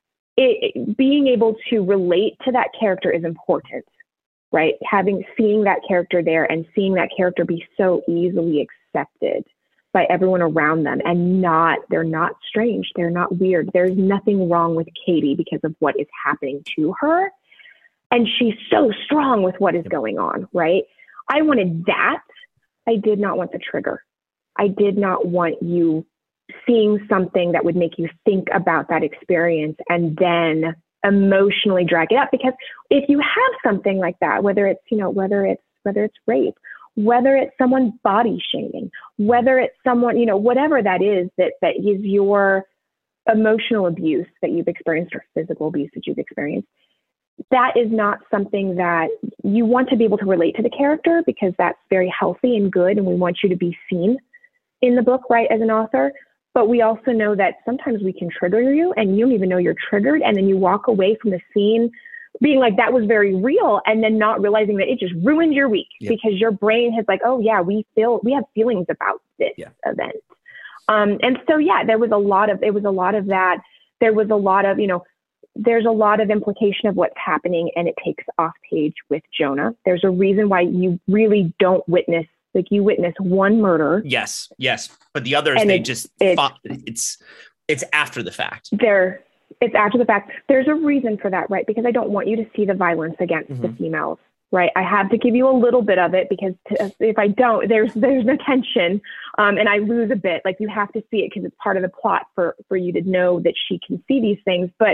it, it, being able to relate to that character is important, right? Having, seeing that character there and seeing that character be so easily accepted by everyone around them and not, they're not strange. They're not weird. There's nothing wrong with Katie because of what is happening to her. And she's so strong with what is going on, right? I wanted that. I did not want the trigger. I did not want you seeing something that would make you think about that experience and then emotionally drag it up. Because if you have something like that, whether it's, you know, whether it's, whether it's rape, whether it's someone body shaming, whether it's someone, you know, whatever that is, that, that is your emotional abuse that you've experienced or physical abuse that you've experienced, that is not something that you want to be able to relate to the character, because that's very healthy and good. And we want you to be seen in the book, right, as an author. But we also know that sometimes we can trigger you and you don't even know you're triggered. And then you walk away from the scene being like, that was very real. And then not realizing that it just ruined your week. Yep. Because your brain has like, oh yeah, we feel, we have feelings about this yeah. event. Um, and so, yeah, there was a lot of, it was a lot of that. There was a lot of, you know, there's a lot of implication of what's happening, and it takes off page with Jonah. There's a reason why you really don't witness, like you witness one murder. Yes. Yes. But the others, they it, just, it, fought, it's, it's after the fact. There, it's after the fact. There's a reason for that, right? Because I don't want you to see the violence against mm-hmm. the females, right? I have to give you a little bit of it, because to, if I don't, there's, there's no tension. Um, and I lose a bit. Like you have to see it because it's part of the plot for, for you to know that she can see these things. But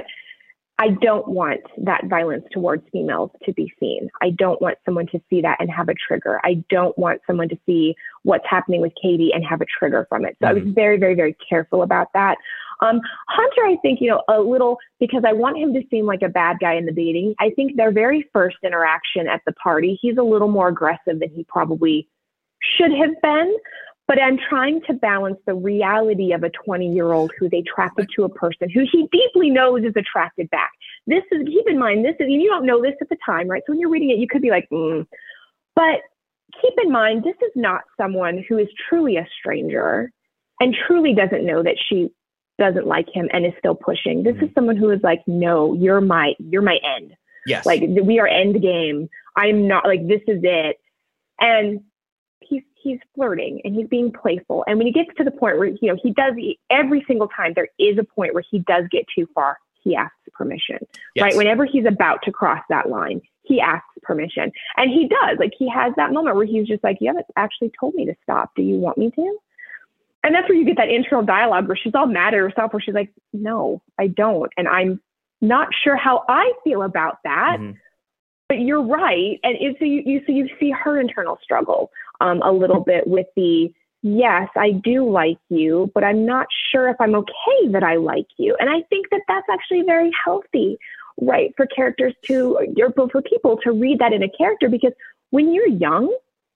I don't want that violence towards females to be seen. I don't want someone to see that and have a trigger. I don't want someone to see what's happening with Katie and have a trigger from it. So mm-hmm. I was very, very, very careful about that. Um, Hunter, I think, you know, a little, because I want him to seem like a bad guy in the beginning. I think their very first interaction at the party, he's a little more aggressive than he probably should have been. But I'm trying to balance the reality of a twenty-year-old who's attracted to a person who he deeply knows is attracted back. This is, keep in mind, this is, you don't know this at the time, right? So when you're reading it, you could be like, mm. But keep in mind, this is not someone who is truly a stranger and truly doesn't know that she doesn't like him and is still pushing. This mm-hmm. is someone who is like, no, you're my, you're my end. Yes. Like we are end game. I'm not, like, this is it. And he's he's flirting and he's being playful. And when he gets to the point where, you know, he does, every single time there is a point where he does get too far, he asks permission, yes. right? Whenever he's about to cross that line, he asks permission. And he does, like, he has that moment where he's just like, you haven't actually told me to stop. Do you want me to? And that's where you get that internal dialogue where she's all mad at herself, where she's like, no, I don't. And I'm not sure how I feel about that. Mm-hmm. But you're right. And it, so you, you so you see her internal struggle um, a little bit with the, yes, I do like you, but I'm not sure if I'm okay that I like you. And I think that that's actually very healthy, right, for characters to, or for people to read that in a character, because when you're young,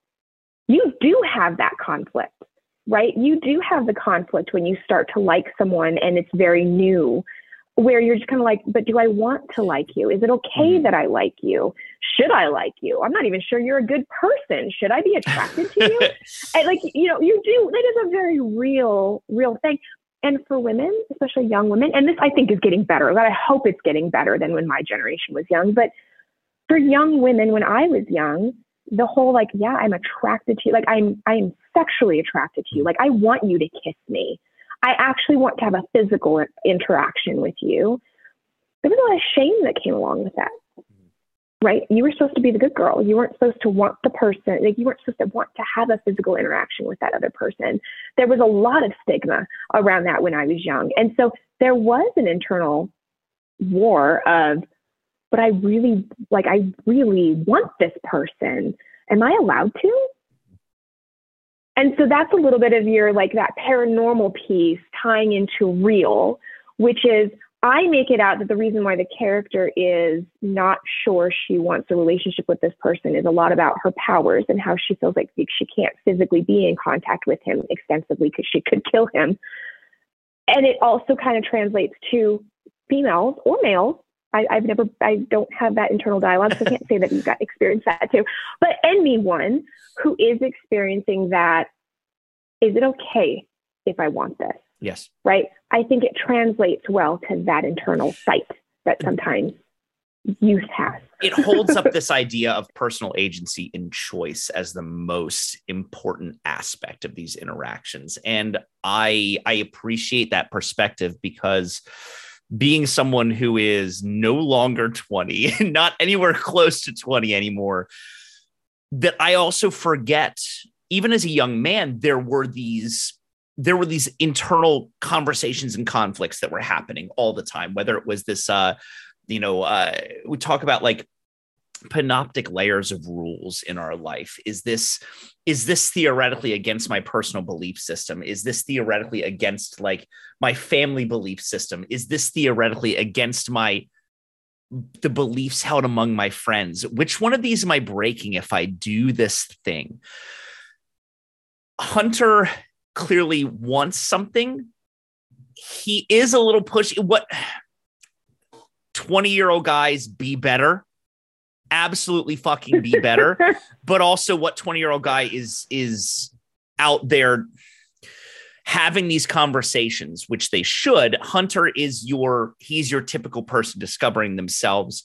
you do have that conflict, right? You do have the conflict when you start to like someone and it's very new, where you're just kind of like, but do I want to like you? Is it okay mm-hmm. that I like you? Should I like you? I'm not even sure you're a good person. Should I be attracted to you? And like, you know, you do, that is a very real, real thing. And for women, especially young women, and this I think is getting better. I hope it's getting better than when my generation was young. But for young women, when I was young, the whole like, yeah, I'm attracted to you. Like I'm, I'm sexually attracted to you. Like I want you to kiss me. I actually want to have a physical interaction with you. There was a lot of shame that came along with that, right? You were supposed to be the good girl. You weren't supposed to want the person, like you weren't supposed to want to have a physical interaction with that other person. There was a lot of stigma around that when I was young. And so there was an internal war of, but I really, like, I really want this person. Am I allowed to? And so that's a little bit of your, like, that paranormal piece tying into real, which is I make it out that the reason why the character is not sure she wants a relationship with this person is a lot about her powers and how she feels like she can't physically be in contact with him extensively because she could kill him. And it also kind of translates to females or males I, I've never, I don't have that internal dialogue, so I can't say that you've got experienced that too. But anyone who is experiencing that, is it okay if I want this? Yes. Right? I think it translates well to that internal fight that sometimes youth has. It holds up this idea of personal agency and choice as the most important aspect of these interactions. And I, I appreciate that perspective, because being someone who is no longer twenty, not anywhere close to twenty anymore, that I also forget, even as a young man, there were these there were these internal conversations and conflicts that were happening all the time, whether it was this, uh, you know, uh, we talk about like panoptic layers of rules in our life. Is this, is this theoretically against my personal belief system? Is this theoretically against like my family belief system? Is this theoretically against my, the beliefs held among my friends? Which one of these am I breaking if I do this thing? Hunter clearly wants something. He is a little pushy. What twenty year old guys be better? Absolutely fucking be better. But also what twenty year old guy is, is out there having these conversations, which they should. Hunter is your, he's your typical person discovering themselves.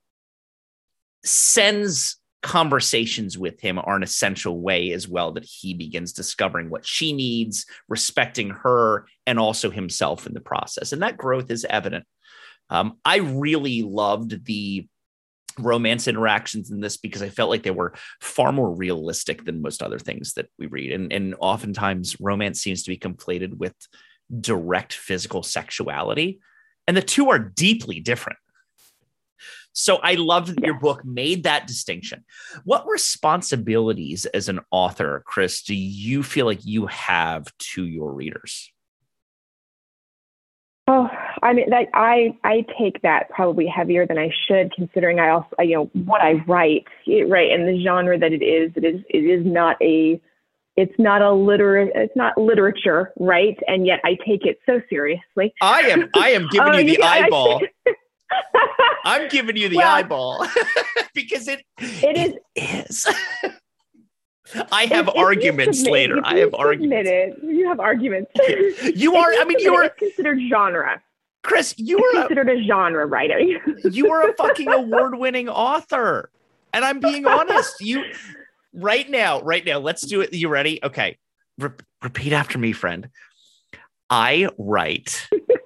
Sen's conversations with him are an essential way as well that he begins discovering what she needs, respecting her, and also himself in the process. And that growth is evident. Um, I really loved the romance interactions in this because I felt like they were far more realistic than most other things that we read. And, and oftentimes romance seems to be conflated with direct physical sexuality, and the two are deeply different. So I love that your book made that distinction. What responsibilities as an author, Chris, do you feel like you have to your readers? Oh, I mean, that, I I take that probably heavier than I should, considering I also, you know, what I write, right, and the genre that it is. It is it is not a, it's not a liter, it's not literature, right? And yet I take it so seriously. I am I am giving oh, you the yeah, eyeball. I'm giving you the well, eyeball because it it is. It is. I have if, arguments if submit, later. I have arguments. It, you have arguments. You are. I mean, you are considered genre. Chris, you it's are considered a, a genre writer. You are a fucking award-winning author, and I'm being honest. You right now, right now. Let's do it. You ready? Okay. Re- repeat after me, friend. I write.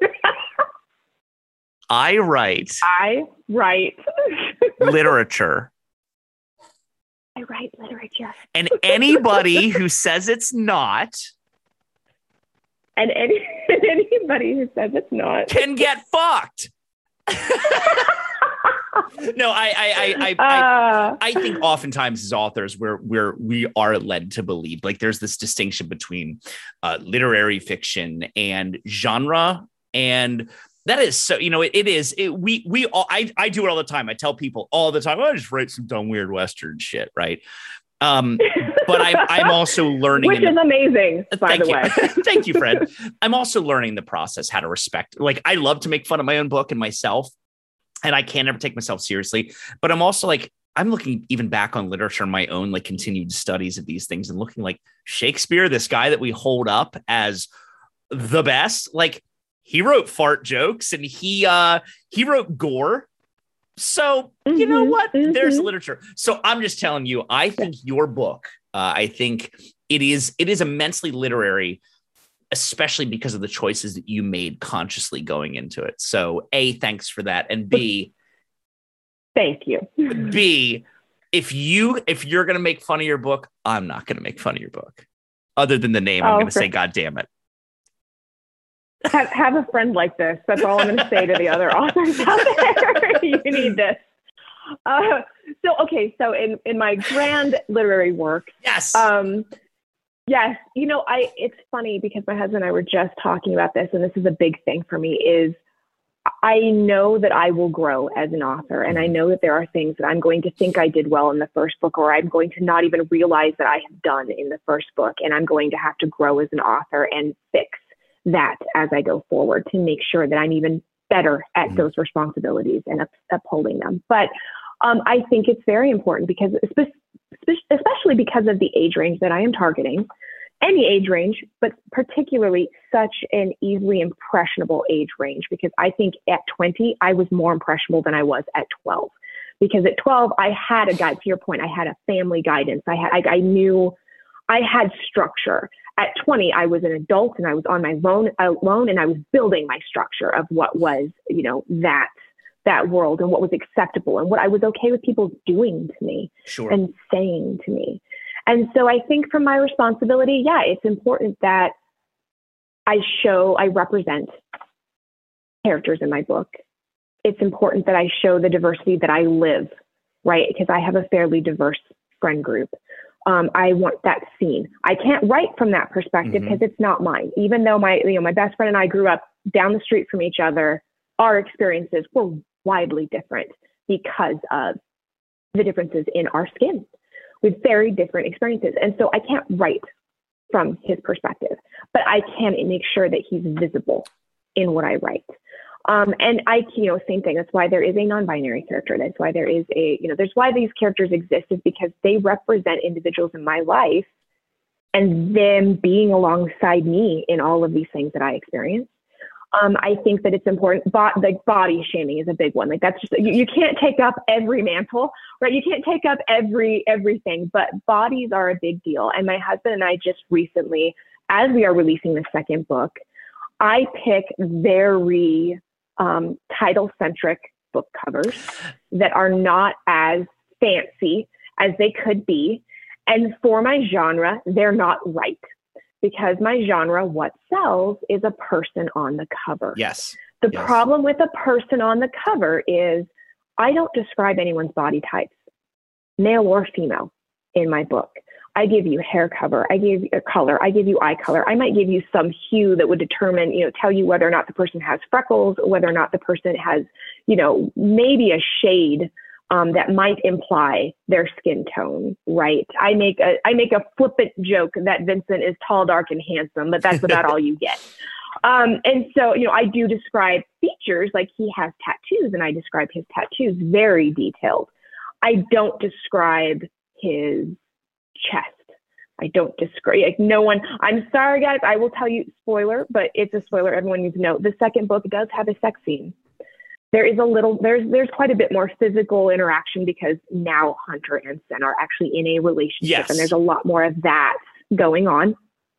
I write. I write literature. I write literature. And anybody who says it's not. And any anybody who says it's not can get fucked. No, I I I I, uh, I I think oftentimes as authors we're we're we are led to believe like there's this distinction between uh, literary fiction and genre, and that is so, you know, it, it is, it, we, we all, I, I do it all the time. I tell people all the time, oh, I just write some dumb, weird Western shit. Right. Um, but I, I'm also learning. Which is the, amazing, by the you. way. Thank you, Fred. I'm also learning the process, how to respect, like, I love to make fun of my own book and myself, and I can't ever take myself seriously, but I'm also like, I'm looking even back on literature in my own, like continued studies of these things and looking like Shakespeare, this guy that we hold up as the best, like, he wrote fart jokes and he uh, he wrote gore. So, mm-hmm, you know what? Mm-hmm. There's literature. So I'm just telling you, I think your book, uh, I think it is it is immensely literary, especially because of the choices that you made consciously going into it. So A, thanks for that. And B, thank you. B, if you if you're going to make fun of your book, I'm not going to make fun of your book. Other than the name, oh, I'm going to say, God damn it. Have, have a friend like this. That's all I'm going to say to the other authors out there. You need this. Uh, so, okay. So in, in my grand literary work, yes. Um, yes. You know, I, it's funny because my husband and I were just talking about this, and this is a big thing for me is I know that I will grow as an author. And I know that there are things that I'm going to think I did well in the first book, or I'm going to not even realize that I have done in the first book. And I'm going to have to grow as an author and fix that as I go forward to make sure that I'm even better at mm-hmm. those responsibilities and up, upholding them. But um, I think it's very important because, especially because of the age range that I am targeting, any age range, but particularly such an easily impressionable age range, because I think at twenty, I was more impressionable than I was at twelve. Because at twelve, I had a guide. To your point, I had a family guidance. I had, I, I knew, I had structure. At twenty, I was an adult and I was on my own, alone, and I was building my structure of what was, you know, that that world and what was acceptable and what I was okay with people doing to me sure. and saying to me. And so I think from my responsibility, yeah, it's important that I show, I represent characters in my book. It's important that I show the diversity that I live, right? Because I have a fairly diverse friend group. Um, I want that seen. I can't write from that perspective because mm-hmm. it's not mine. Even though my, you know, my best friend and I grew up down the street from each other, our experiences were widely different because of the differences in our skin. With very different experiences. And so I can't write from his perspective, but I can make sure that he's visible in what I write. Um, and I, you know, same thing. That's why there is a non-binary character. That's why there is a, you know, there's why these characters exist is because they represent individuals in my life and them being alongside me in all of these things that I experience. Um, I think that it's important. Bo- like body shaming is a big one. Like that's just, you, you can't take up every mantle, right? You can't take up every, everything, but bodies are a big deal. And my husband and I just recently, as we are releasing the second book, I pick very um, title-centric book covers that are not as fancy as they could be. And for my genre, they're not right. Because my genre, what sells, is a person on the cover. Yes. The yes. problem with a person on the cover is I don't describe anyone's body types, male or female, in my book. I give you hair cover. I give you a color. I give you eye color. I might give you some hue that would determine, you know, tell you whether or not the person has freckles, or whether or not the person has, you know, maybe a shade Um, that might imply their skin tone, right? I make a I make a flippant joke that Vincent is tall, dark, and handsome, but that's about all you get. Um, and so, you know, I do describe features, like he has tattoos, and I describe his tattoos very detailed. I don't describe his chest. I don't describe, like no one, I'm sorry guys, I will tell you, spoiler, but it's a spoiler, everyone needs to know. The second book does have a sex scene. There is a little, there's there's quite a bit more physical interaction because now Hunter and Sen are actually in a relationship, yes. and there's a lot more of that going on.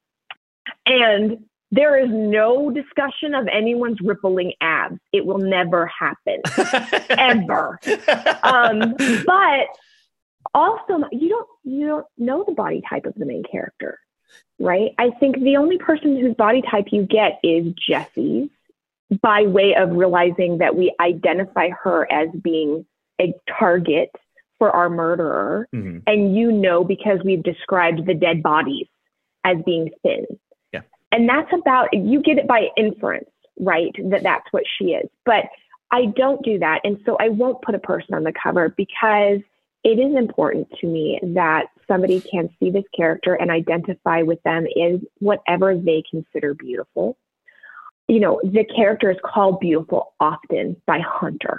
And there is no discussion of anyone's rippling abs. It will never happen, ever. Um, but also, you don't you don't know the body type of the main character, right? I think the only person whose body type you get is Jessie's, by way of realizing that we identify her as being a target for our murderer. Mm-hmm. And you know, because we've described the dead bodies as being thin. Yeah. And that's about, you get it by inference, right? That that's what she is. But I don't do that. And so I won't put a person on the cover because it is important to me that somebody can see this character and identify with them in whatever they consider beautiful. You know, the character is called beautiful often by Hunter.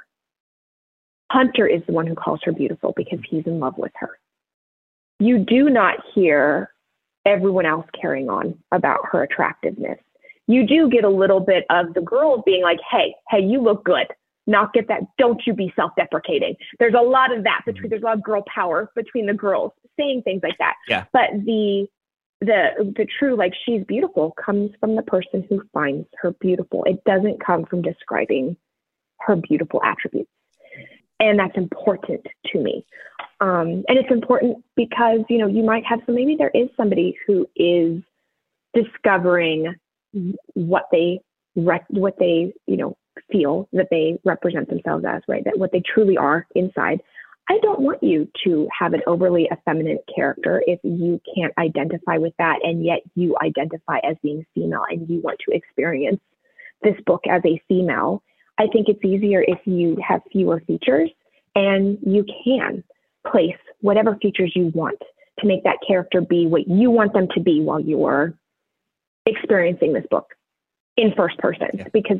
Hunter is the one who calls her beautiful because he's in love with her. You do not hear everyone else carrying on about her attractiveness. You do get a little bit of the girls being like, hey, hey, you look good. Not get that. Don't you be self-deprecating. There's a lot of that between, there's a lot of girl power between the girls saying things like that. Yeah. But the, the, the true, like, she's beautiful comes from the person who finds her beautiful. It doesn't come from describing her beautiful attributes. And that's important to me. Um, and it's important because, you know, you might have, so maybe there is somebody who is discovering what they, rec- what they, you know, feel that they represent themselves as, right? That what they truly are inside. I don't want you to have an overly effeminate character if you can't identify with that, and yet you identify as being female and you want to experience this book as a female. I think it's easier if you have fewer features and you can place whatever features you want to make that character be what you want them to be while you're experiencing this book in first person, yeah. because that's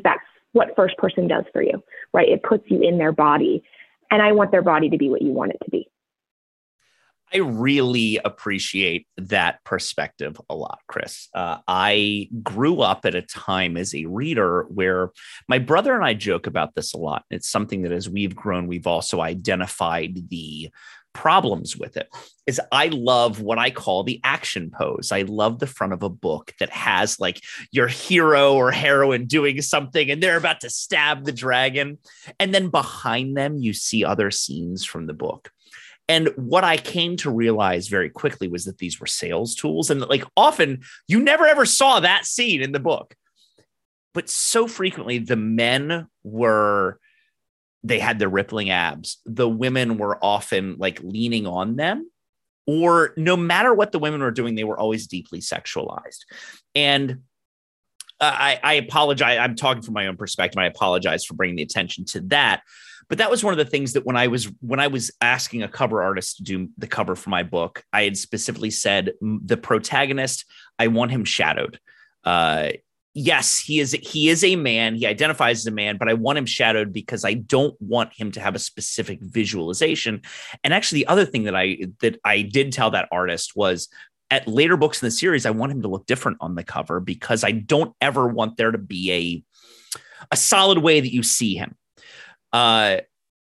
what first person does for you, right? It puts you in their body. And I want their body to be what you want it to be. I really appreciate that perspective a lot, Chris. Uh, I grew up at a time as a reader where my brother and I joke about this a lot. It's something that as we've grown, we've also identified the problems with it. Is I love what I call the action pose. I love the front of a book that has like your hero or heroine doing something and they're about to stab the dragon. And then behind them, you see other scenes from the book. And what I came to realize very quickly was that these were sales tools. And like often you never ever saw that scene in the book. But so frequently the men were, they had their rippling abs. The women were often like leaning on them, or no matter what the women were doing, they were always deeply sexualized. And I, I apologize. I'm talking from my own perspective. I apologize for bringing the attention to that. But that was one of the things that when I was when I was asking a cover artist to do the cover for my book, I had specifically said the protagonist, I want him shadowed. Uh, yes, he is he is a man. He identifies as a man, but I want him shadowed because I don't want him to have a specific visualization. And actually, the other thing that I that I did tell that artist was at later books in the series, I want him to look different on the cover because I don't ever want there to be a a solid way that you see him. Uh,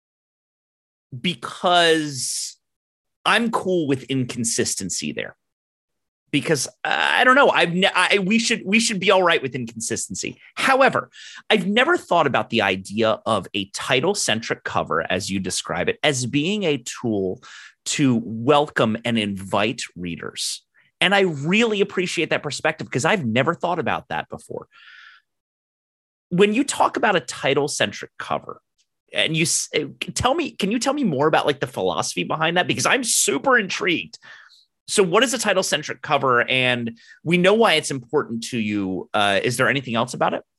because I'm cool with inconsistency there, because uh, I don't know. I've ne- I, we should we should be all right with inconsistency. However, I've never thought about the idea of a title centric cover, as you describe it, as being a tool to welcome and invite readers. And I really appreciate that perspective because I've never thought about that before. When you talk about a title centric cover, and you tell me, can you tell me more about like the philosophy behind that? Because I'm super intrigued. So what is a title centric cover? And we know why it's important to you. Uh, is there anything else about it?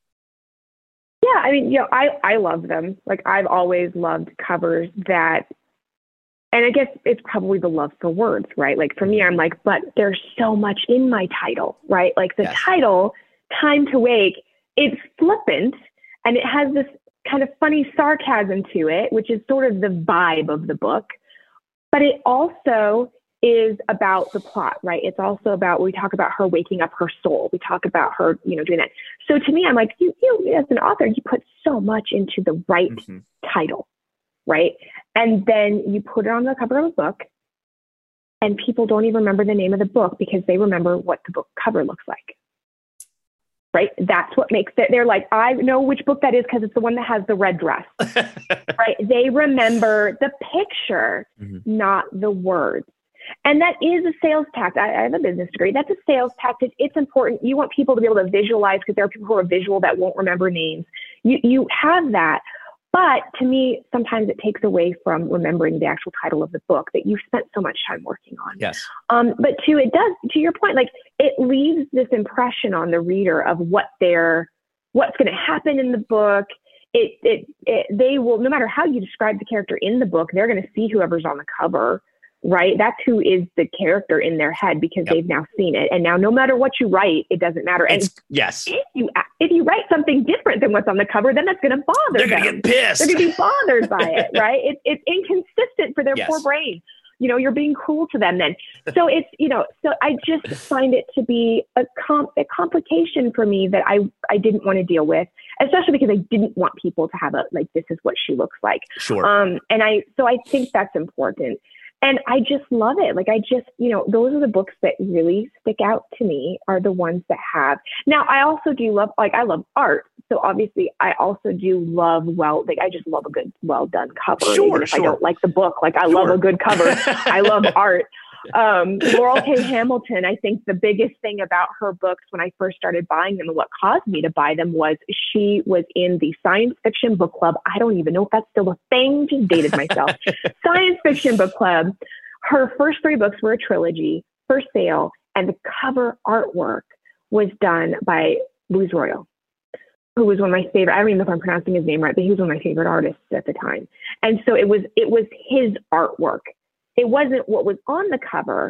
Yeah. I mean, you know, I, I love them. Like I've always loved covers that, and I guess it's probably the love for words, right? Like for me, I'm like, but there's so much in my title, right? Like the yes. title, Time to Wake, it's flippant and it has this kind of funny sarcasm to it, which is sort of the vibe of the book. But it also is about the plot, right? It's also about, we talk about her waking up her soul. We talk about her, you know, doing that. So to me, I'm like, you, you as an author, you put so much into the right mm-hmm. title, right? And then you put it on the cover of a book and people don't even remember the name of the book because they remember what the book cover looks like. Right. That's what makes it. They're like, I know which book that is because it's the one that has the red dress. Right. They remember the picture, mm-hmm. not the words. And that is a sales tactic. I, I have a business degree. That's a sales tactic. It's important. You want people to be able to visualize because there are people who are visual that won't remember names. You, you have that. But to me, sometimes it takes away from remembering the actual title of the book that you've spent so much time working on. Yes. Um, but to it does, to your point, like it leaves this impression on the reader of what they're, what's going to happen in the book. It, it, it, they will, no matter how you describe the character in the book, they're going to see whoever's on the cover, right? That's who is the character in their head because yep. they've now seen it. And now no matter what you write, it doesn't matter. And it's, yes. If you, if you write something different than what's on the cover, then that's going to bother They're them. They're going to get pissed. They're going to be bothered by it, right? It, it's inconsistent for their yes. poor brain. You know, you're being cruel to them then. So it's, you know, so I just find it to be a, com- a complication for me that I, I didn't want to deal with, especially because I didn't want people to have a, like, this is what she looks like. Sure. Um, and I, so I think that's important. And I just love it. Like, I just, you know, those are the books that really stick out to me are the ones that have. Now, I also do love, like, I love art. So obviously I also do love, well, like, I just love a good, well done cover. Sure, Even if sure. I don't like the book, like, I sure. love a good cover. I love art. Um, Laurel K. Hamilton, I think the biggest thing about her books when I first started buying them and what caused me to buy them was she was in the science fiction book club. I don't even know if that's still a thing. Just dated myself. Science fiction book club. Her first three books were a trilogy for sale, and the cover artwork was done by Louis Royal, who was one of my favorite. I don't even know if I'm pronouncing his name right, but he was one of my favorite artists at the time. And so it was it was his artwork. It wasn't what was on the cover.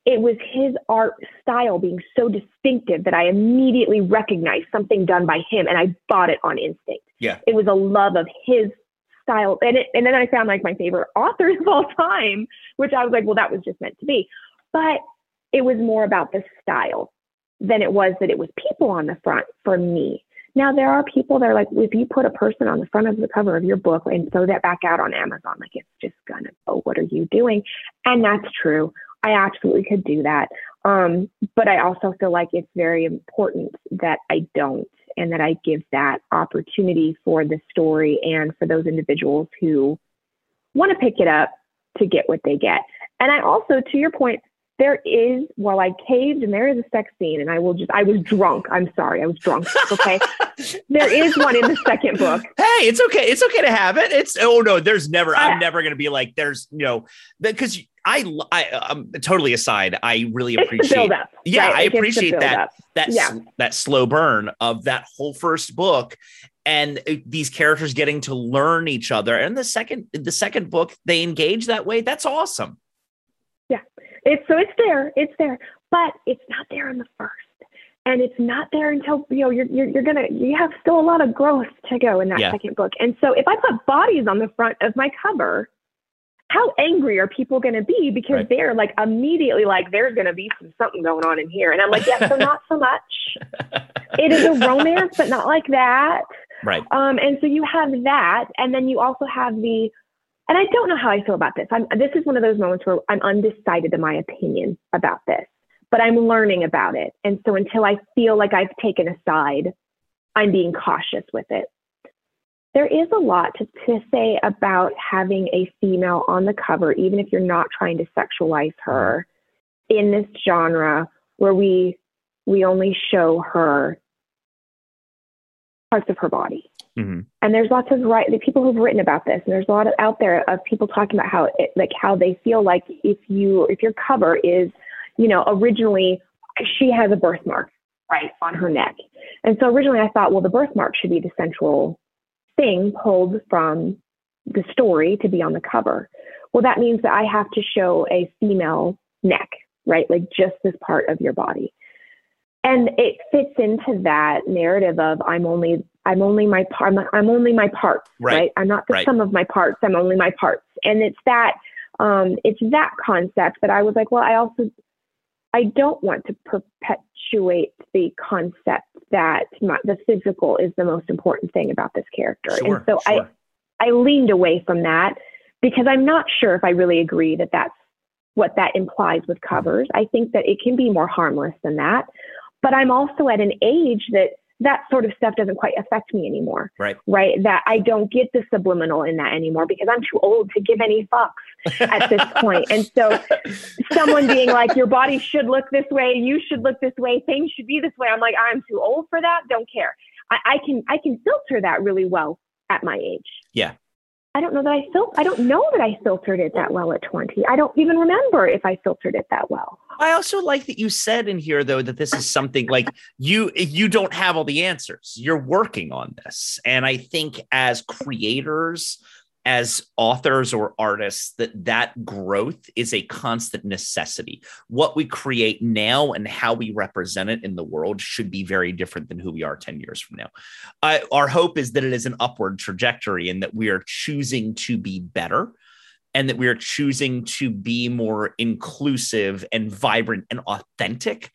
it was his art style being so distinctive that I immediately recognized something done by him, and I bought it on instinct. Yeah. It was a love of his style. And, it, and then I found like my favorite authors of all time, which I was like, well, that was just meant to be. But it was more about the style than it was that it was people on the front for me. Now, there are people that are like, if you put a person on the front of the cover of your book and throw that back out on Amazon, like it's just gonna, oh, what are you doing? And that's true. I absolutely could do that. Um, but I also feel like it's very important that I don't, and that I give that opportunity for the story and for those individuals who want to pick it up to get what they get. And I also, to your point, there is, while I caved, and there is a sex scene, and I will just, I was drunk. I'm sorry. I was drunk. Okay. There is one in the second book. Hey, it's okay. It's okay to have it. It's, oh no, there's never, I'm never going to be like, there's, you know, because I, I, I'm totally aside. I really appreciate, yeah, right? I appreciate that, up. that, yeah. that slow burn of that whole first book. And these characters getting to learn each other. And the second, the second book, they engage that way. That's awesome. Yeah. It's so it's there, it's there, but it's not there in the first, and it's not there until, you know, you're, you're, you're going to, you have still a lot of growth to go in that yeah. second book. And so if I put bodies on the front of my cover, how angry are people going to be? Because right. they're like immediately like, there's going to be some, something going on in here. And I'm like, yeah, so not so much. It is a romance, but not like that. Right. Um, and so you have that. And then you also have the, and I don't know how I feel about this. I'm, this is one of those moments where I'm undecided in my opinion about this, but I'm learning about it. And so until I feel like I've taken a side, I'm being cautious with it. There is a lot to, to say about having a female on the cover, even if you're not trying to sexualize her in this genre where we, we only show her parts of her body. Mm-hmm. And there's lots of right the people who've written about this, and there's a lot of, out there of people talking about how it, like how they feel like if you if your cover is, you know, originally she has a birthmark right on her neck, and so originally I thought, well, the birthmark should be the central thing pulled from the story to be on the cover. Well, that means that I have to show a female neck, right, like just this part of your body. And it fits into that narrative of I'm only I'm only my I'm, I'm only my parts, right? right? I'm not the right. sum of my parts. I'm only my parts, and it's that um, it's that concept that I was like, well, I also I don't want to perpetuate the concept that my, the physical is the most important thing about this character, sure, and so sure. I I leaned away from that because I'm not sure if I really agree that that's what that implies with covers. I think that it can be more harmless than that. But I'm also at an age that that sort of stuff doesn't quite affect me anymore. Right. Right. That I don't get the subliminal in that anymore because I'm too old to give any fucks at this point. And so someone being like, your body should look this way, you should look this way, things should be this way. I'm like, I'm too old for that. Don't care. I, I can I can filter that really well at my age. Yeah. I don't know that I fil- I don't know that I filtered it that well at twenty. I don't even remember if I filtered it that well. I also like that you said in here, though, that this is something like you you don't have all the answers. You're working on this. And I think as creators, as authors or artists, that that growth is a constant necessity. What we create now and how we represent it in the world should be very different than who we are ten years from now. Uh, our hope is that it is an upward trajectory and that we are choosing to be better, and that we are choosing to be more inclusive and vibrant and authentic.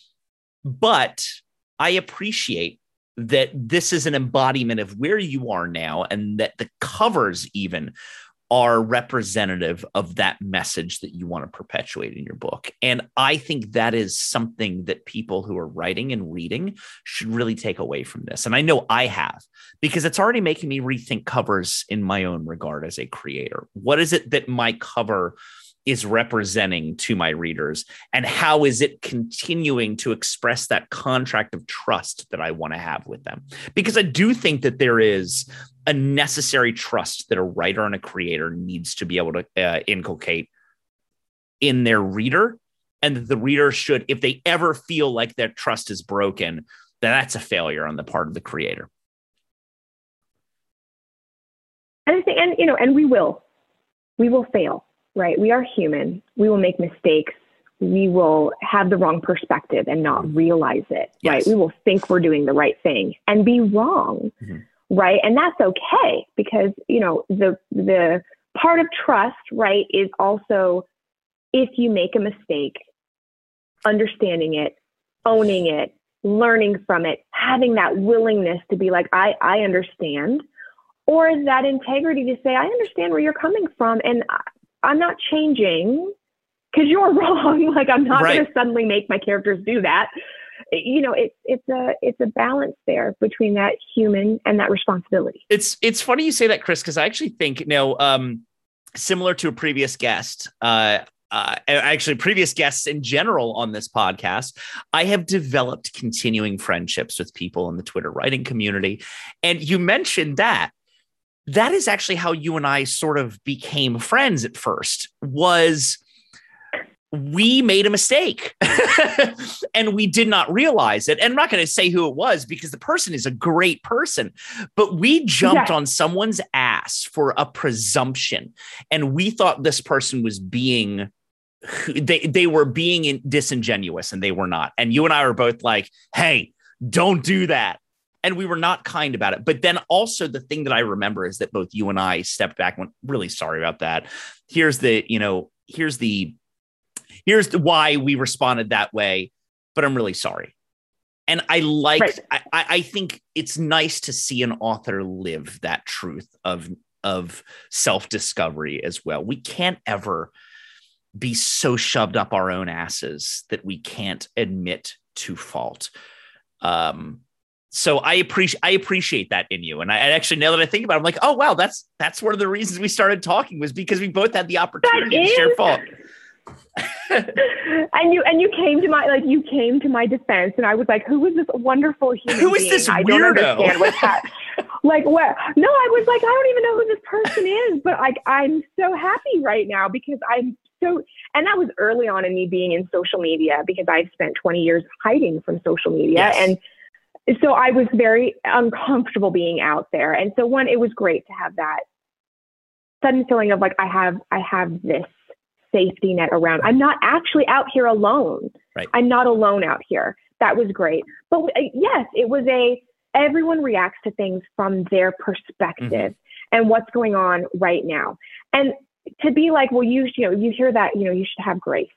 But I appreciate that this is an embodiment of where you are now, and that the covers even are representative of that message that you want to perpetuate in your book. And I think that is something that people who are writing and reading should really take away from this. And I know I have, because it's already making me rethink covers in my own regard as a creator. What is it that my cover is representing to my readers, and how is it continuing to express that contract of trust that I want to have with them? Because I do think that there is a necessary trust that a writer and a creator needs to be able to uh, inculcate in their reader, and that the reader should, if they ever feel like their trust is broken, then that's a failure on the part of the creator. And I think, and you know, and we will, we will fail. Right. We are human. We will make mistakes. we will have the wrong perspective and not realize it, yes. right? We will think we're doing the right thing and be wrong, mm-hmm. right? And that's okay because, you know, the the part of trust, right, is also if you make a mistake, understanding it, owning it, learning from it, having that willingness to be like, I, I understand, or that integrity to say, I understand where you're coming from and I, I'm not changing because you're wrong. Like I'm not right. going to suddenly make my characters do that. You know, it's it's a it's a balance there between that human and that responsibility. It's it's funny you say that, Chris, because I actually think, you know, um, similar to a previous guest, uh, uh, actually previous guests in general on this podcast, I have developed continuing friendships with people in the Twitter writing community. And you mentioned that. That is actually how you and I sort of became friends at first, was we made a mistake and we did not realize it. And I'm not going to say who it was because the person is a great person, but we jumped yeah. on someone's ass for a presumption. And we thought this person was being, they, they were being disingenuous and they were not. And you and I were both like, hey, don't do that. And we were not kind about it. But then also the thing that I remember is that both you and I stepped back and went, really sorry about that. Here's the, you know, here's the, here's the why we responded that way, but I'm really sorry. And I like, right. I, I think it's nice to see an author live that truth of, of self-discovery as well. We can't ever be so shoved up our own asses that we can't admit to fault. Um, So I appreciate I appreciate that in you. And I actually, now that I think about it, I'm like, oh, wow, that's that's one of the reasons we started talking was because we both had the opportunity to share fault. and you and you came to my like you came to my defense, and I was like, who is this wonderful human Who is being? this I weirdo? don't understand what's happening. Like what? No, I was like, I don't even know who this person is, but like I'm so happy right now because I'm so, and that was early on in me being in social media because I've spent twenty years hiding from social media. Yes. And so I was very uncomfortable being out there. And so one, it was great to have that sudden feeling of like, I have, I have this safety net around. I'm not actually out here alone. Right. I'm not alone out here. That was great. But yes, it was a, everyone reacts to things from their perspective mm-hmm. and what's going on right now. And to be like, well, you, you know, you hear that, you know, you should have grace.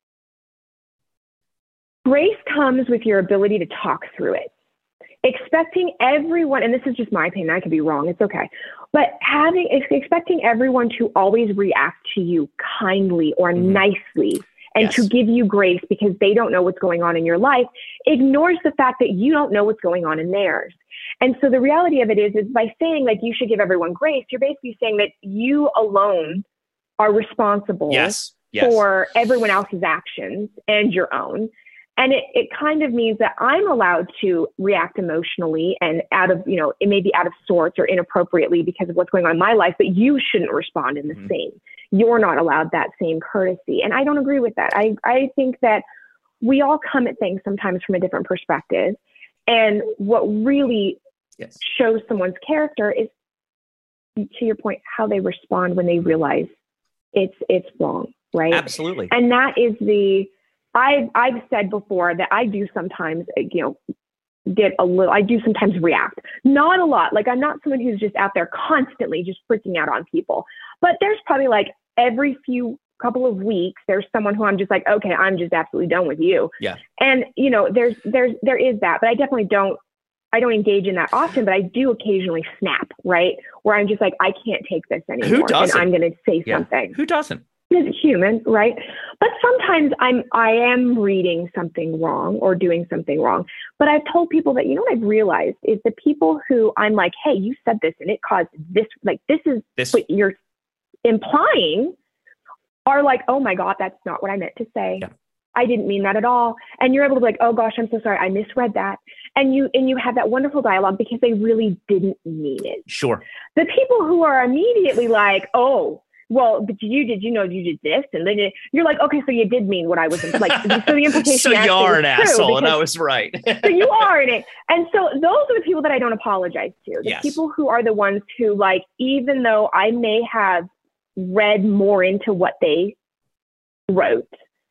Grace comes with your ability to talk through it. Expecting everyone, and this is just my opinion, I could be wrong, it's okay, but having, expecting everyone to always react to you kindly or mm-hmm. nicely and yes. to give you grace because they don't know what's going on in your life ignores the fact that you don't know what's going on in theirs. And so the reality of it is, is by saying like you should give everyone grace, you're basically saying that you alone are responsible yes. Yes. for everyone else's actions and your own. And it, it kind of means that I'm allowed to react emotionally and out of, you know, it may be out of sorts or inappropriately because of what's going on in my life, but you shouldn't respond in the mm-hmm. same. You're not allowed that same courtesy. And I don't agree with that. I, I think that we all come at things sometimes from a different perspective. And what really yes. shows someone's character is, to your point, how they respond when they realize it's, it's wrong, right? Absolutely. And that is the, I, I've said before that I do sometimes, you know, get a little, I do sometimes react. Not a lot. Like I'm not someone who's just out there constantly just freaking out on people. But there's probably like every few couple of weeks, there's someone who I'm just like, okay, I'm just absolutely done with you. Yeah. And, you know, there's, there's, there is that, but I definitely don't, I don't engage in that often, but I do occasionally snap, right? Where I'm just like, I can't take this anymore. Who doesn't? And I'm going to say yeah. something. Who doesn't? Is human, right? But sometimes I'm I am reading something wrong or doing something wrong. But I've told people that, you know what I've realized is the people who I'm like, hey, you said this and it caused this, like this is this. what you're implying, are like, oh my God, that's not what I meant to say. Yeah. I didn't mean that at all. And you're able to be like, oh gosh, I'm so sorry, I misread that. And you and you have that wonderful dialogue because they really didn't mean it. Sure. The people who are immediately like, oh, well, but you did, you know, you did this, and then you're like, okay, so you did mean what I was like. So the implication. So you are an asshole, and I was right. So you are in it, and so those are the people that I don't apologize to. The yes. people who are the ones who, like, even though I may have read more into what they wrote,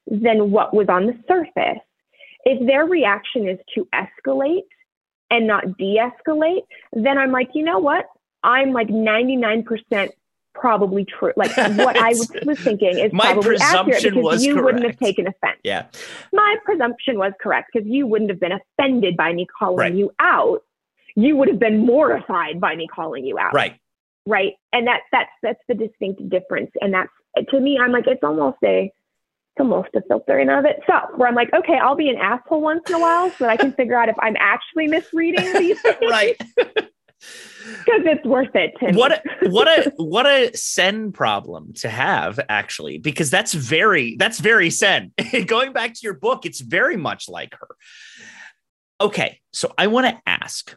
than what was on the surface. If their reaction is to escalate and not de-escalate, then I'm like, you know what? I'm like ninety-nine percent probably true. Like what I was, was thinking is my probably accurate because was you correct. wouldn't have taken offense. Yeah. My presumption was correct because you wouldn't have been offended by me calling right. you out. You would have been mortified by me calling you out. Right. Right. And that, that's, that's the distinct difference. And that's, to me, I'm like, it's almost a, it's almost a filtering of itself where I'm like, okay, I'll be an asshole once in a while so that I can figure out if I'm actually misreading these things. Right. Because it's worth it to what me. a, what a what a Sen problem to have, actually, because that's very that's very Sen. Going back to your book, it's very much like her. Okay, so I want to ask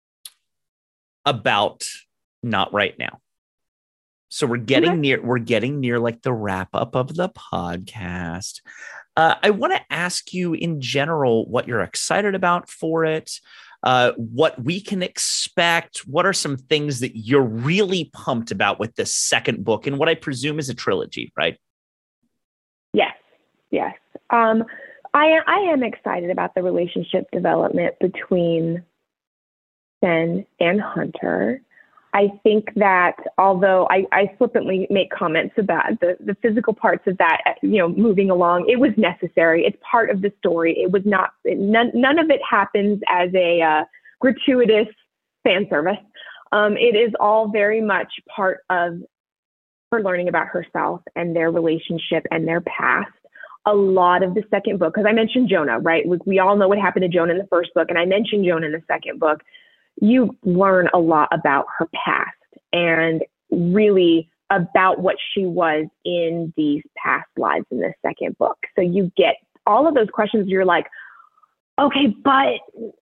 about Not Right Now. So we're getting okay. near we're getting near like the wrap up of the podcast. Uh, I want to ask you in general what you're excited about for it. Uh, what we can expect, what are some things that you're really pumped about with this second book and what I presume is a trilogy, right? Yes, yes. Um, I, I am excited about the relationship development between Sen and Hunter. I think that although I, I flippantly make comments about the, the physical parts of that, you know, moving along, it was necessary. It's part of the story. It was not, none, none of it happens as a uh, gratuitous fan service. Um, it is all very much part of her learning about herself and their relationship and their past. A lot of the second book, because I mentioned Jonah, right? We, we all know what happened to Jonah in the first book, and I mentioned Jonah in the second book. You learn a lot about her past and really about what she was in these past lives in the second book. So you get all of those questions. You're like, okay, but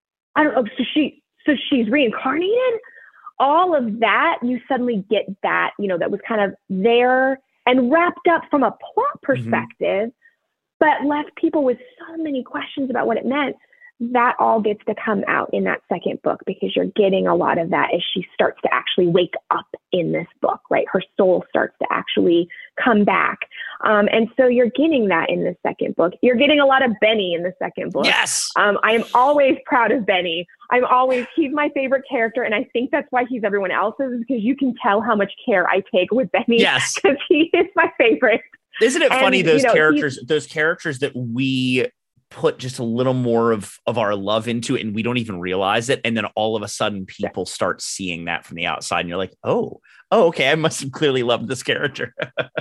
I don't know. So she, so she's reincarnated. All of that, you suddenly get that, you know, that was kind of there and wrapped up from a plot perspective, mm-hmm. but left people with so many questions about what it meant. That all gets to come out in that second book because you're getting a lot of that as she starts to actually wake up in this book, right? Her soul starts to actually come back. Um, and so you're getting that in the second book. You're getting a lot of Benny in the second book. Yes. Um, I am always proud of Benny. I'm always, he's my favorite character. And I think that's why he's everyone else's, because you can tell how much care I take with Benny. Yes. Because he is my favorite. Isn't it and, funny, those you know, characters, those characters that we put just a little more of, of our love into it and we don't even realize it. And then all of a sudden people start seeing that from the outside and you're like, oh, oh, okay. I must have clearly loved this character.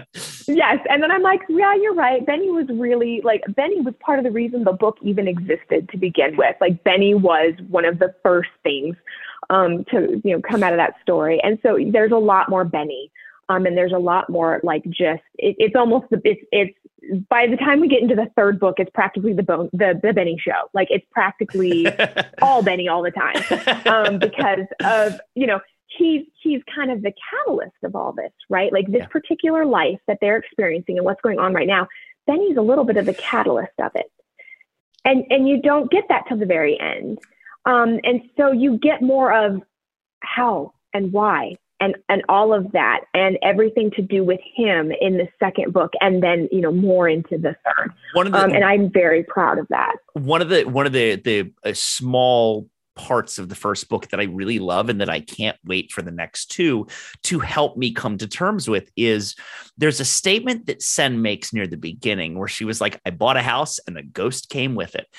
Yes. And then I'm like, yeah, you're right. Benny was really like, Benny was part of the reason the book even existed to begin with. Like Benny was one of the first things um, to, you know, come out of that story. And so there's a lot more Benny. Um, and there's a lot more like just, it, it's almost, it's, it's, by the time we get into the third book, it's practically the bone, the, the Benny show. Like it's practically all Benny all the time um, because of, you know, he's, he's kind of the catalyst of all this, right? Like this yeah. particular life that they're experiencing and what's going on right now, Benny's a little bit of the catalyst of it. And, and you don't get that till the very end. Um, and so you get more of how and why. And, and all of that and everything to do with him in the second book and then, you know, more into the third. One of the, um, and I'm very proud of that. One of the, one of the, the uh, small parts of the first book that I really love and that I can't wait for the next two to help me come to terms with is there's a statement that Sen makes near the beginning where she was like, I bought a house and the ghost came with it.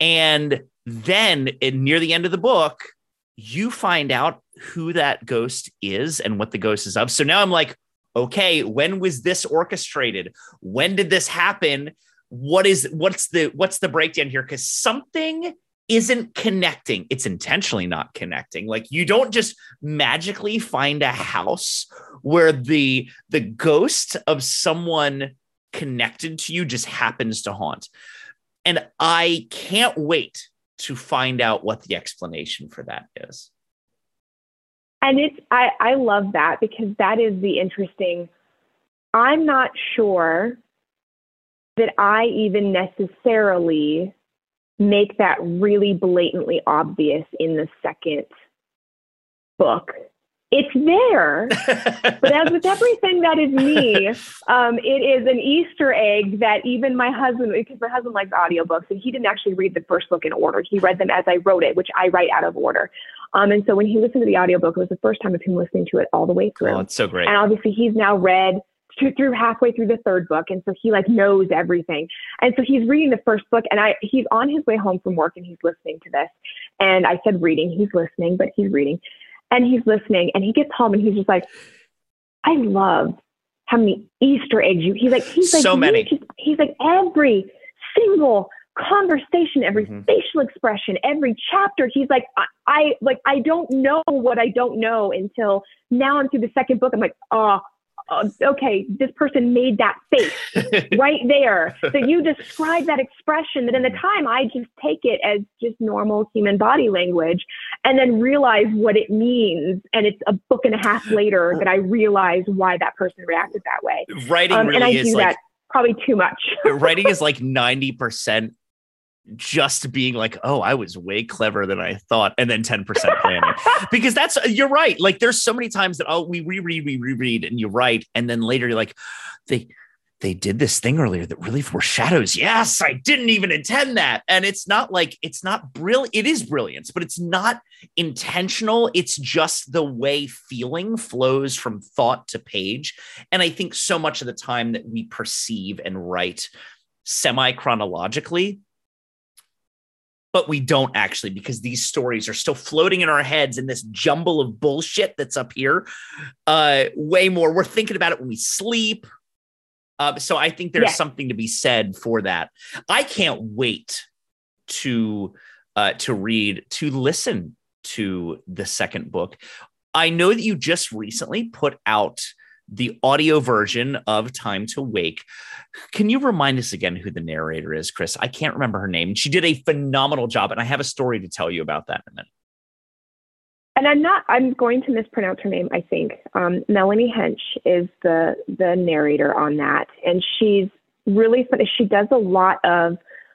And then in, near the end of the book, you find out who that ghost is and what the ghost is of. So now I'm like, okay, when was this orchestrated? When did this happen? What is, what's the, what's the breakdown here? Because something isn't connecting. It's intentionally not connecting. Like you don't just magically find a house where the, the ghost of someone connected to you just happens to haunt. And I can't wait to find out what the explanation for that is. And it's, I, I love that because that is the interesting, I'm not sure that I even necessarily make that really blatantly obvious in the second book It's there, but as with everything that is me, um, it is an Easter egg that even my husband, because my husband likes audiobooks, and he didn't actually read the first book in order. He read them as I wrote it, which I write out of order. Um, and so when he listened to the audiobook, it was the first time of him listening to it all the way through. Oh, it's so great. And obviously he's now read to, through halfway through the third book. And so he like knows everything. And so he's reading the first book, and I, he's on his way home from work and he's listening to this. And I said reading, he's listening, but he's reading. And he's listening, and he gets home, and he's just like, I love how many Easter eggs you, he's like, he's like, so many. Just, he's like, every single conversation, every mm-hmm. facial expression, every chapter. He's like, I, I, like, I don't know what I don't know until now I'm through the second book. I'm like, oh, Uh, okay, this person made that face right there. So you describe that expression that in the time I just take it as just normal human body language, and then realize what it means. And it's a book and a half later that I realize why that person reacted that way. Writing um, really and I is do like, that probably too much. Writing is like ninety percent just being like, oh, I was way clever than I thought. And then ten percent planning, because that's, you're right. Like there's so many times that, oh, we reread, we reread and you write. And then later you're like, they, they did this thing earlier that really foreshadows. Yes, I didn't even intend that. And it's not like, it's not brilliant. It is brilliance, but it's not intentional. It's just the way feeling flows from thought to page. And I think so much of the time that we perceive and write semi-chronologically, but we don't actually, because these stories are still floating in our heads in this jumble of bullshit that's up here. Uh, way more. We're thinking about it when we sleep. Uh, so I think there's yeah. something to be said for that. I can't wait to uh, to read, to listen to the second book. I know that you just recently put out the audio version of Time to Wake. Can you remind us again who the narrator is, Chris? I can't remember her name. She did a phenomenal job, and I have a story to tell you about that in a minute. And I'm not, I'm going to mispronounce her name, I think. Um, Melanie Hench is the, the narrator on that. And she's really funny. She does a lot of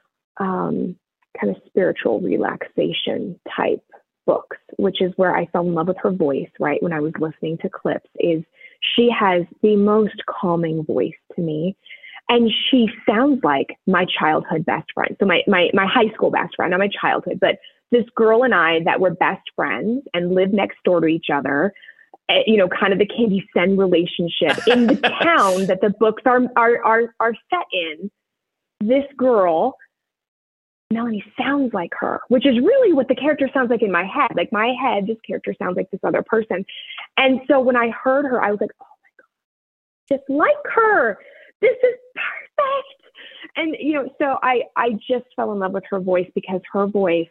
um, kind of spiritual relaxation type books, which is where I fell in love with her voice, right? When I was listening to clips, is she has the most calming voice to me. And she sounds like my childhood best friend. So my, my, my high school best friend, not my childhood, but this girl and I that were best friends and lived next door to each other, uh, you know, kind of the Candy Sen relationship in the town that the books are, are, are, are set in. This girl, Melanie, sounds like her, which is really what the character sounds like in my head. Like my head, this character sounds like this other person. And so when I heard her, I was like, oh my God, just like her. This is perfect. And, you know, so I, I just fell in love with her voice because her voice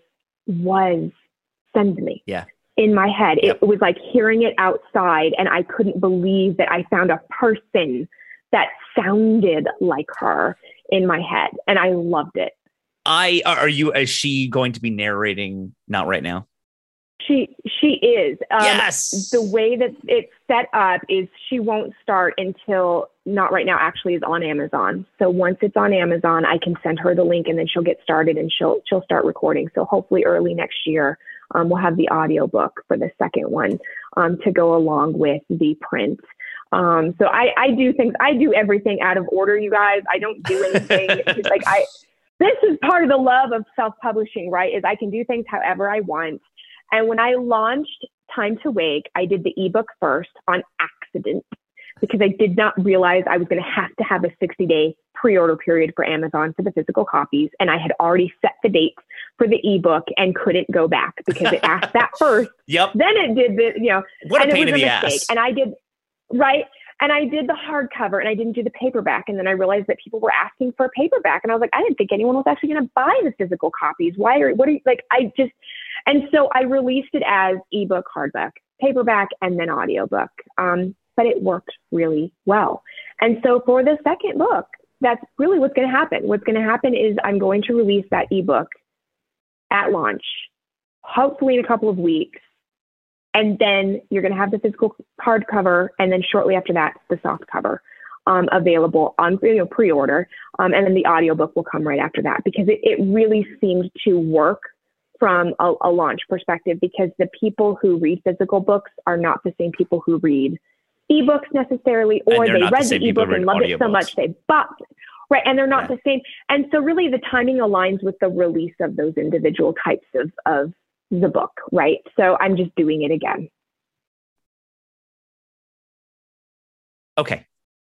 was send me yeah. in my head. Yep. It was like hearing it outside, and I couldn't believe that I found a person that sounded like her in my head. And I loved it. I, are you, is she going to be narrating? Not right now. She she is. Um, yes. The way that it's set up is she won't start until, not right now, actually is on Amazon. So once it's on Amazon, I can send her the link, and then she'll get started and she'll she'll start recording. So hopefully early next year, um, we'll have the audiobook for the second one um, to go along with the print. Um, so I, I do things, I do everything out of order, you guys. I don't do anything. It's like I, this is part of the love of self-publishing, right? Is I can do things however I want. And when I launched Time to Wake, I did the ebook first on accident because I did not realize I was going to have to have a sixty day pre-order period for Amazon for the physical copies. And I had already set the date for the ebook and couldn't go back because it asked that first. Yep. Then it did the, you know, what a and pain it was in a the mistake. ass. And I did, right. And I did the hardcover and I didn't do the paperback. And then I realized that people were asking for a paperback. And I was like, I didn't think anyone was actually going to buy the physical copies. Why are, what are you, like, I just, and so I released it as ebook, hardback, paperback, and then audiobook. Um, but it worked really well. And so for the second book, that's really what's going to happen. What's going to happen is I'm going to release that ebook at launch, hopefully in a couple of weeks. And then you're going to have the physical hardcover, and then shortly after that, the soft cover um, available on you know, pre-order. Um, and then the audiobook will come right after that because it, it really seemed to work from a, a launch perspective, because the people who read physical books are not the same people who read ebooks necessarily, or they read the, the ebook and loved it so much they bought it. Right. And they're not yeah. the same. And so really the timing aligns with the release of those individual types of, of the book. Right. So I'm just doing it again. Okay.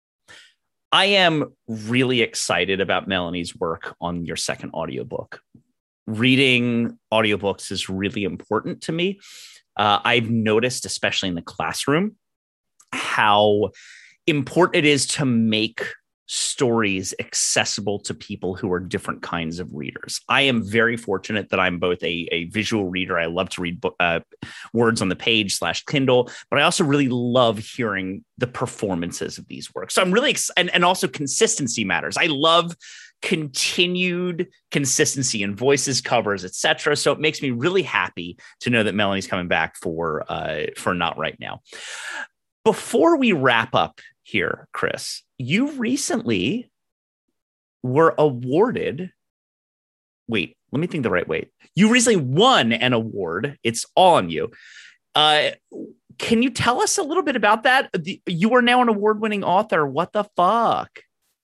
I am really excited about Melanie's work on your second audiobook. Reading audiobooks is really important to me. Uh, I've noticed, especially in the classroom, how important it is to make stories accessible to people who are different kinds of readers. I am very fortunate that I'm both a, a visual reader. I love to read book, uh, words on the page slash Kindle, but I also really love hearing the performances of these works. So I'm really excited, and, and also consistency matters. I love continued consistency in voices, covers, et cetera. So it makes me really happy to know that Melanie's coming back for, uh, for Not Right Now. Before we wrap up here, Chris, you recently were awarded. Wait, let me think the right way. You recently won an award. It's all on you. Uh, can you tell us a little bit about that? The, you are now an award-winning author. What the fuck?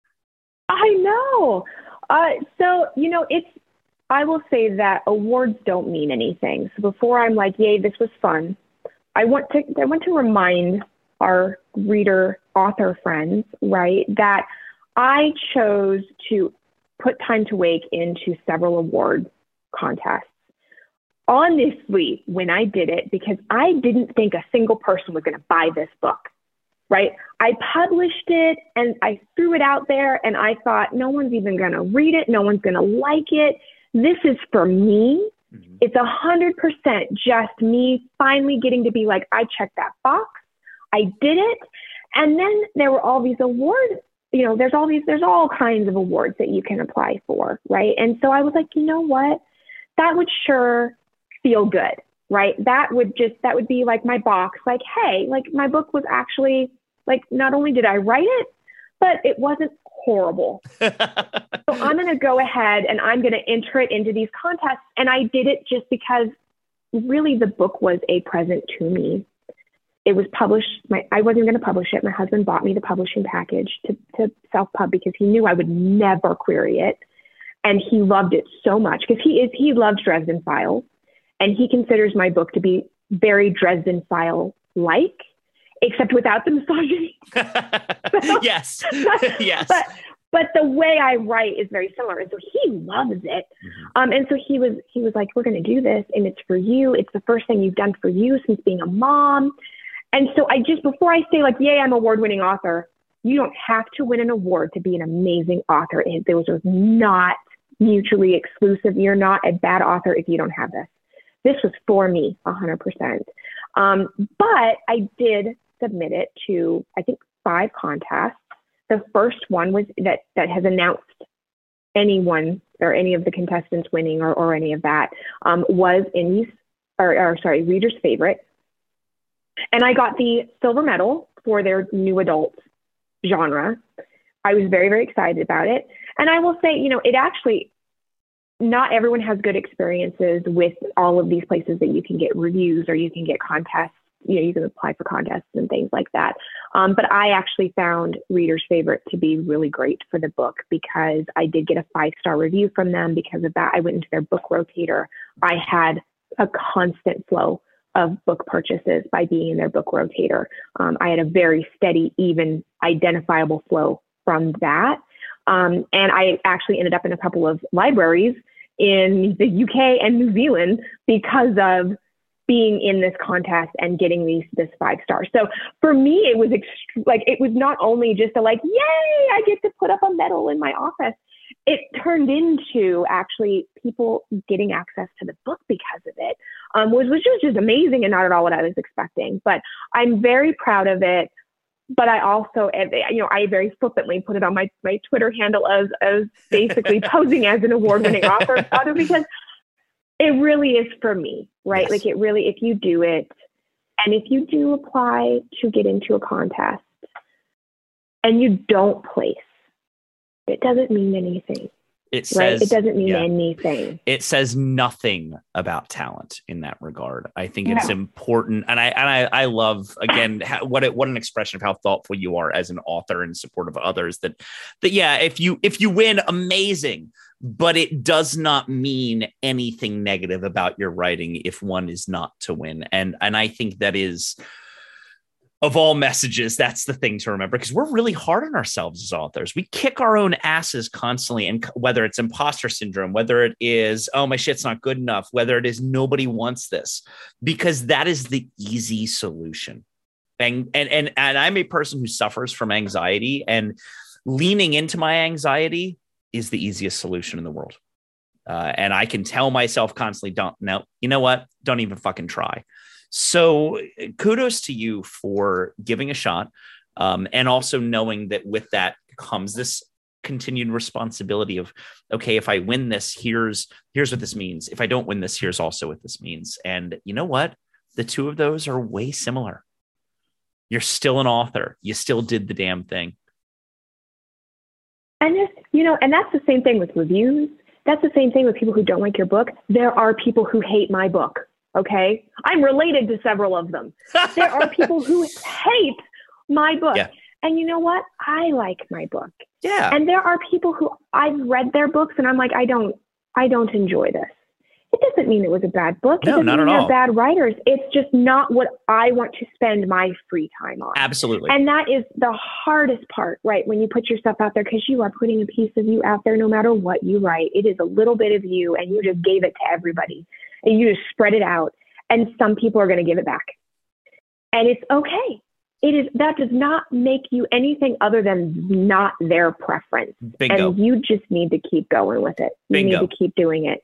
I know. Uh, so, you know, it's, I will say that awards don't mean anything. So before I'm like, yay, this was fun, I want to, I want to remind our reader author friends, right, that I chose to put Time to Wake into several award contests. Honestly, when I did it, because I didn't think a single person was going to buy this book, right? I published it and I threw it out there and I thought, no one's even going to read it. No one's going to like it. This is for me. Mm-hmm. It's a hundred percent just me finally getting to be like, I checked that box. I did it. And then there were all these awards, you know, there's all these, there's all kinds of awards that you can apply for, right? And so I was like, you know what? That would sure feel good, right? That would just, that would be like my box, like, hey, like my book was actually, like, not only did I write it, but it wasn't horrible. So I'm going to go ahead and I'm going to enter it into these contests. And I did it just because really the book was a present to me. It was published. My, I wasn't going to publish it. My husband bought me the publishing package to, to self-pub because he knew I would never query it. And he loved it so much because he is, he loves Dresden Files. And he considers my book to be very Dresden File-like, except without the misogyny. Yes, yes. But, but the way I write is very similar. And so he loves it. Mm-hmm. Um, and so he was, he was like, we're going to do this. And it's for you. It's the first thing you've done for you since being a mom. And so I just, before I say like, yay, I'm award-winning author, you don't have to win an award to be an amazing author. It, those are not mutually exclusive. You're not a bad author if you don't have this. This was for me, one hundred percent. Um, but I did submit it to, I think, five contests. The first one was that that has announced anyone or any of the contestants winning or, or any of that um, was Indy's, or, or sorry, Reader's Favorite. And I got the silver medal for their new adult genre. I was very, very excited about it. And I will say, you know, it actually, not everyone has good experiences with all of these places that you can get reviews or you can get contests. You know, you can apply for contests and things like that. Um, but I actually found Reader's Favorite to be really great for the book because I did get a five-star review from them. Because of that, I went into their book rotator. I had a constant flow of book purchases by being in their book rotator. Um, I had a very steady, even identifiable flow from that. Um, and I actually ended up in a couple of libraries in the U K and New Zealand because of being in this contest and getting these, this five stars. So for me, it was ext- like, it was not only just a like, yay, I get to put up a medal in my office. It turned into actually people getting access to the book because of it, um, which was just, just amazing and not at all what I was expecting. But I'm very proud of it. But I also, you know, I very flippantly put it on my, my Twitter handle as, as basically posing as an award-winning author, author because it really is for me, right? Yes. Like it really, if you do it, and if you do apply to get into a contest and you don't place, it doesn't mean anything. It says, right? It doesn't mean yeah, anything. It says nothing about talent in that regard. I think it's No. important. And I, and I, I love, again, how, what, it, what an expression of how thoughtful you are as an author in support of others, that, that, yeah, if you, if you win, amazing, but it does not mean anything negative about your writing if one is not to win. And, and I think that is, of all messages, that's the thing to remember, because we're really hard on ourselves as authors. We kick our own asses constantly. And whether it's imposter syndrome, whether it is, oh, my shit's not good enough, whether it is nobody wants this, because that is the easy solution. And, and, and, and I'm a person who suffers from anxiety, and leaning into my anxiety is the easiest solution in the world. Uh, and I can tell myself constantly, don't, no, you know what? Don't even fucking try. So kudos to you for giving a shot, um, and also knowing that with that comes this continued responsibility of, okay, if I win this, here's here's what this means. If I don't win this, here's also what this means. And you know what? The two of those are way similar. You're still an author. You still did the damn thing. And if, you know, and that's the same thing with reviews. That's the same thing with people who don't like your book. There are people who hate my book. Okay. I'm related to several of them. There are people who hate my book. Yeah. And you know what? I like my book. Yeah. And there are people who I've read their books and I'm like, I don't, I don't enjoy this. It doesn't mean it was a bad book. It no, doesn't not mean at they're all. bad writers. It's just not what I want to spend my free time on. Absolutely. And that is the hardest part, right? When you put yourself out there, because you are putting a piece of you out there, no matter what you write. It is a little bit of you, and you just gave it to everybody, and you just spread it out. And some people are going to give it back, and it's okay. It is, that does not make you anything other than not their preference. Bingo. And you just need to keep going with it. You Bingo. need to keep doing it.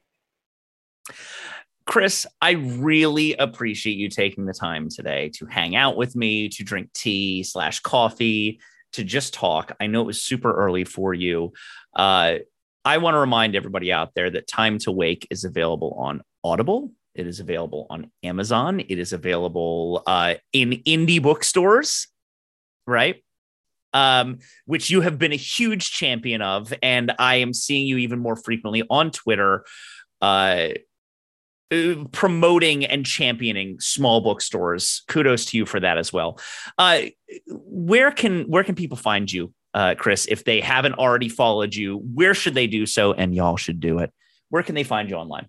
Chris, I really appreciate you taking the time today to hang out with me, to drink tea slash coffee, to just talk. I know it was super early for you. Uh, I want to remind everybody out there that Time to Wake is available on Audible. It is available on Amazon. It is available uh, in indie bookstores, right? Um, which you have been a huge champion of. And I am seeing you even more frequently on Twitter, uh, promoting and championing small bookstores. Kudos to you for that as well. Uh, where can where can people find you, uh, Chris, if they haven't already followed you? Where should they do so? And y'all should do it. Where can they find you online?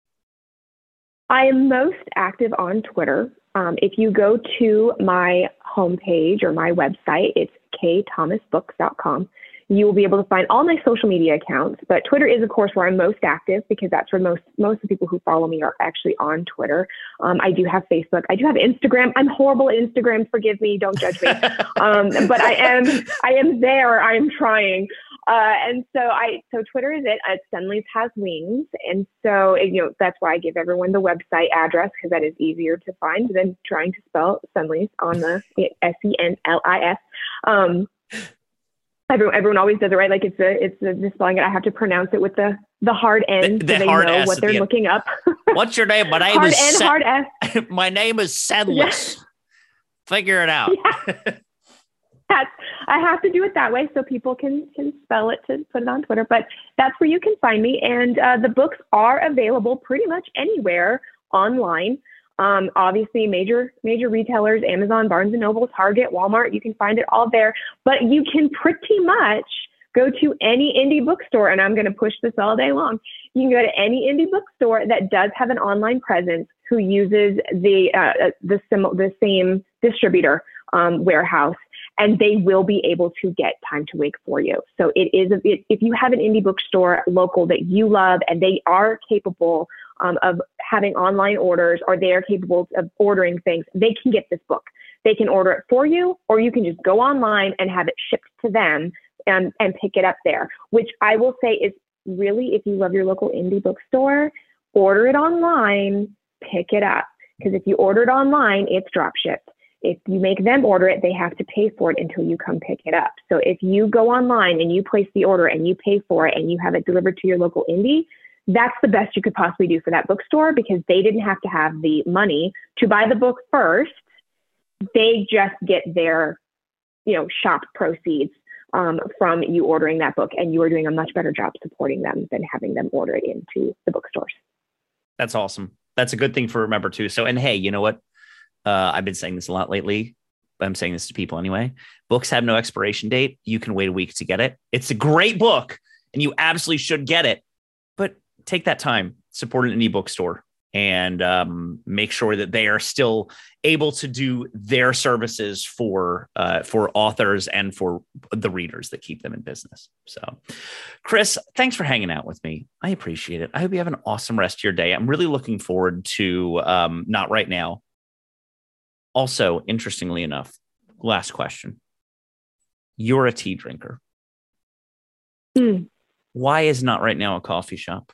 I am most active on Twitter. Um, if you go to my homepage or my website, it's k thomas books dot com. You will be able to find all my social media accounts, but Twitter is, of course, where I'm most active, because that's where most most of the people who follow me are actually on Twitter. Um, I do have Facebook. I do have Instagram. I'm horrible at Instagram. Forgive me. Don't judge me. um, but I am I am there. I am trying. Uh, and so I so Twitter is it. Uh, Senleys Has Wings, and so you know that's why I give everyone the website address, because that is easier to find than trying to spell Senleys on the S E N L I S. Um, Everyone, everyone always does it right. Like it's a, it's a, the spelling. I have to pronounce it with the, the hard N, the, the so they hard know S what they're the looking up. What's your name? My name hard is N, Sen- hard S. My name is Senless. Yeah. Figure it out. Yeah. That's, I have to do it that way so people can can spell it to put it on Twitter. But that's where you can find me, and uh, the books are available pretty much anywhere online. Um, obviously, major major retailers, Amazon, Barnes and Noble, Target, Walmart, you can find it all there. But you can pretty much go to any indie bookstore, and I'm going to push this all day long. You can go to any indie bookstore that does have an online presence who uses the uh, the, sim- the same distributor um, warehouse, and they will be able to get Time to Wake for you. So it is a, it, if you have an indie bookstore local that you love, and they are capable Um, of having online orders, or they are capable of ordering things, they can get this book. They can order it for you, or you can just go online and have it shipped to them and, and pick it up there, which I will say is really, if you love your local indie bookstore, order it online, pick it up. Because if you order it online, it's drop shipped. If you make them order it, they have to pay for it until you come pick it up. So if you go online and you place the order and you pay for it and you have it delivered to your local indie, that's the best you could possibly do for that bookstore, because they didn't have to have the money to buy the book first. They just get their, you know, shop proceeds um, from you ordering that book, and you are doing a much better job supporting them than having them order it into the bookstores. That's awesome. That's a good thing for remember too. So, and hey, you know what? Uh, I've been saying this a lot lately, but I'm saying this to people anyway. Books have no expiration date. You can wait a week to get it. It's a great book and you absolutely should get it, but take that time, support an indie bookstore, and um, make sure that they are still able to do their services for uh, for authors and for the readers that keep them in business. So, Chris, thanks for hanging out with me. I appreciate it. I hope you have an awesome rest of your day. I'm really looking forward to um, Not Right Now. Also, interestingly enough, last question. You're a tea drinker. Mm. Why is Not Right Now a coffee shop?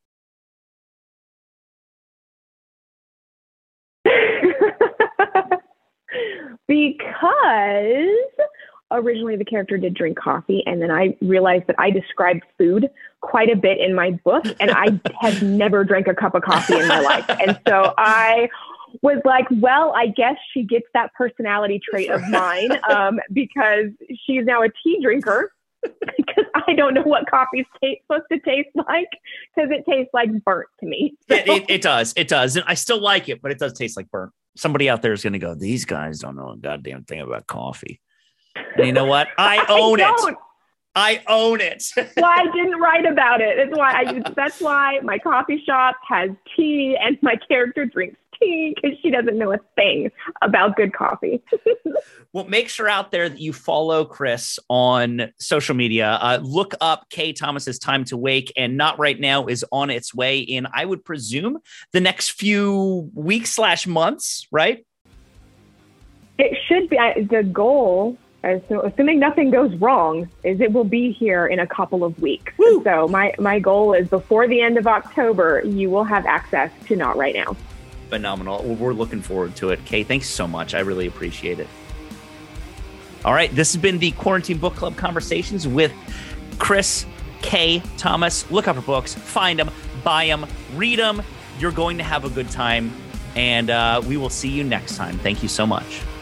Because originally the character did drink coffee, and then I realized that I described food quite a bit in my book, and I have never drank a cup of coffee in my life. And so I was like, well, I guess she gets that personality trait of mine um, because she's now a tea drinker. Because I don't know what coffee's t- supposed to taste like, because it tastes like burnt to me. So. It, it, it does. It does. And I still like it, but it does taste like burnt. Somebody out there is going to go, these guys don't know a goddamn thing about coffee. And you know what? I own I it. I own it. Well, I didn't write about it. That's why I, that's why my coffee shop has tea and my character drinks tea, because she doesn't know a thing about good coffee. Well, make sure out there that you follow Chris on social media. Uh, look up Kay Thomas's Time to Wake, and Not Right Now is on its way in, I would presume, the next few weeks slash months, right? It should be. I, the goal, so assuming nothing goes wrong, is it will be here in a couple of weeks. Woo! So my, my goal is before the end of October, you will have access to Not Right Now. Phenomenal. Well, we're looking forward to it. Kay, thanks so much. I really appreciate it. All right. This has been the Quarantine Book Club Conversations with Chris K. Thomas. Look up her books, find them, buy them, read them. You're going to have a good time. And uh, we will see you next time. Thank you so much.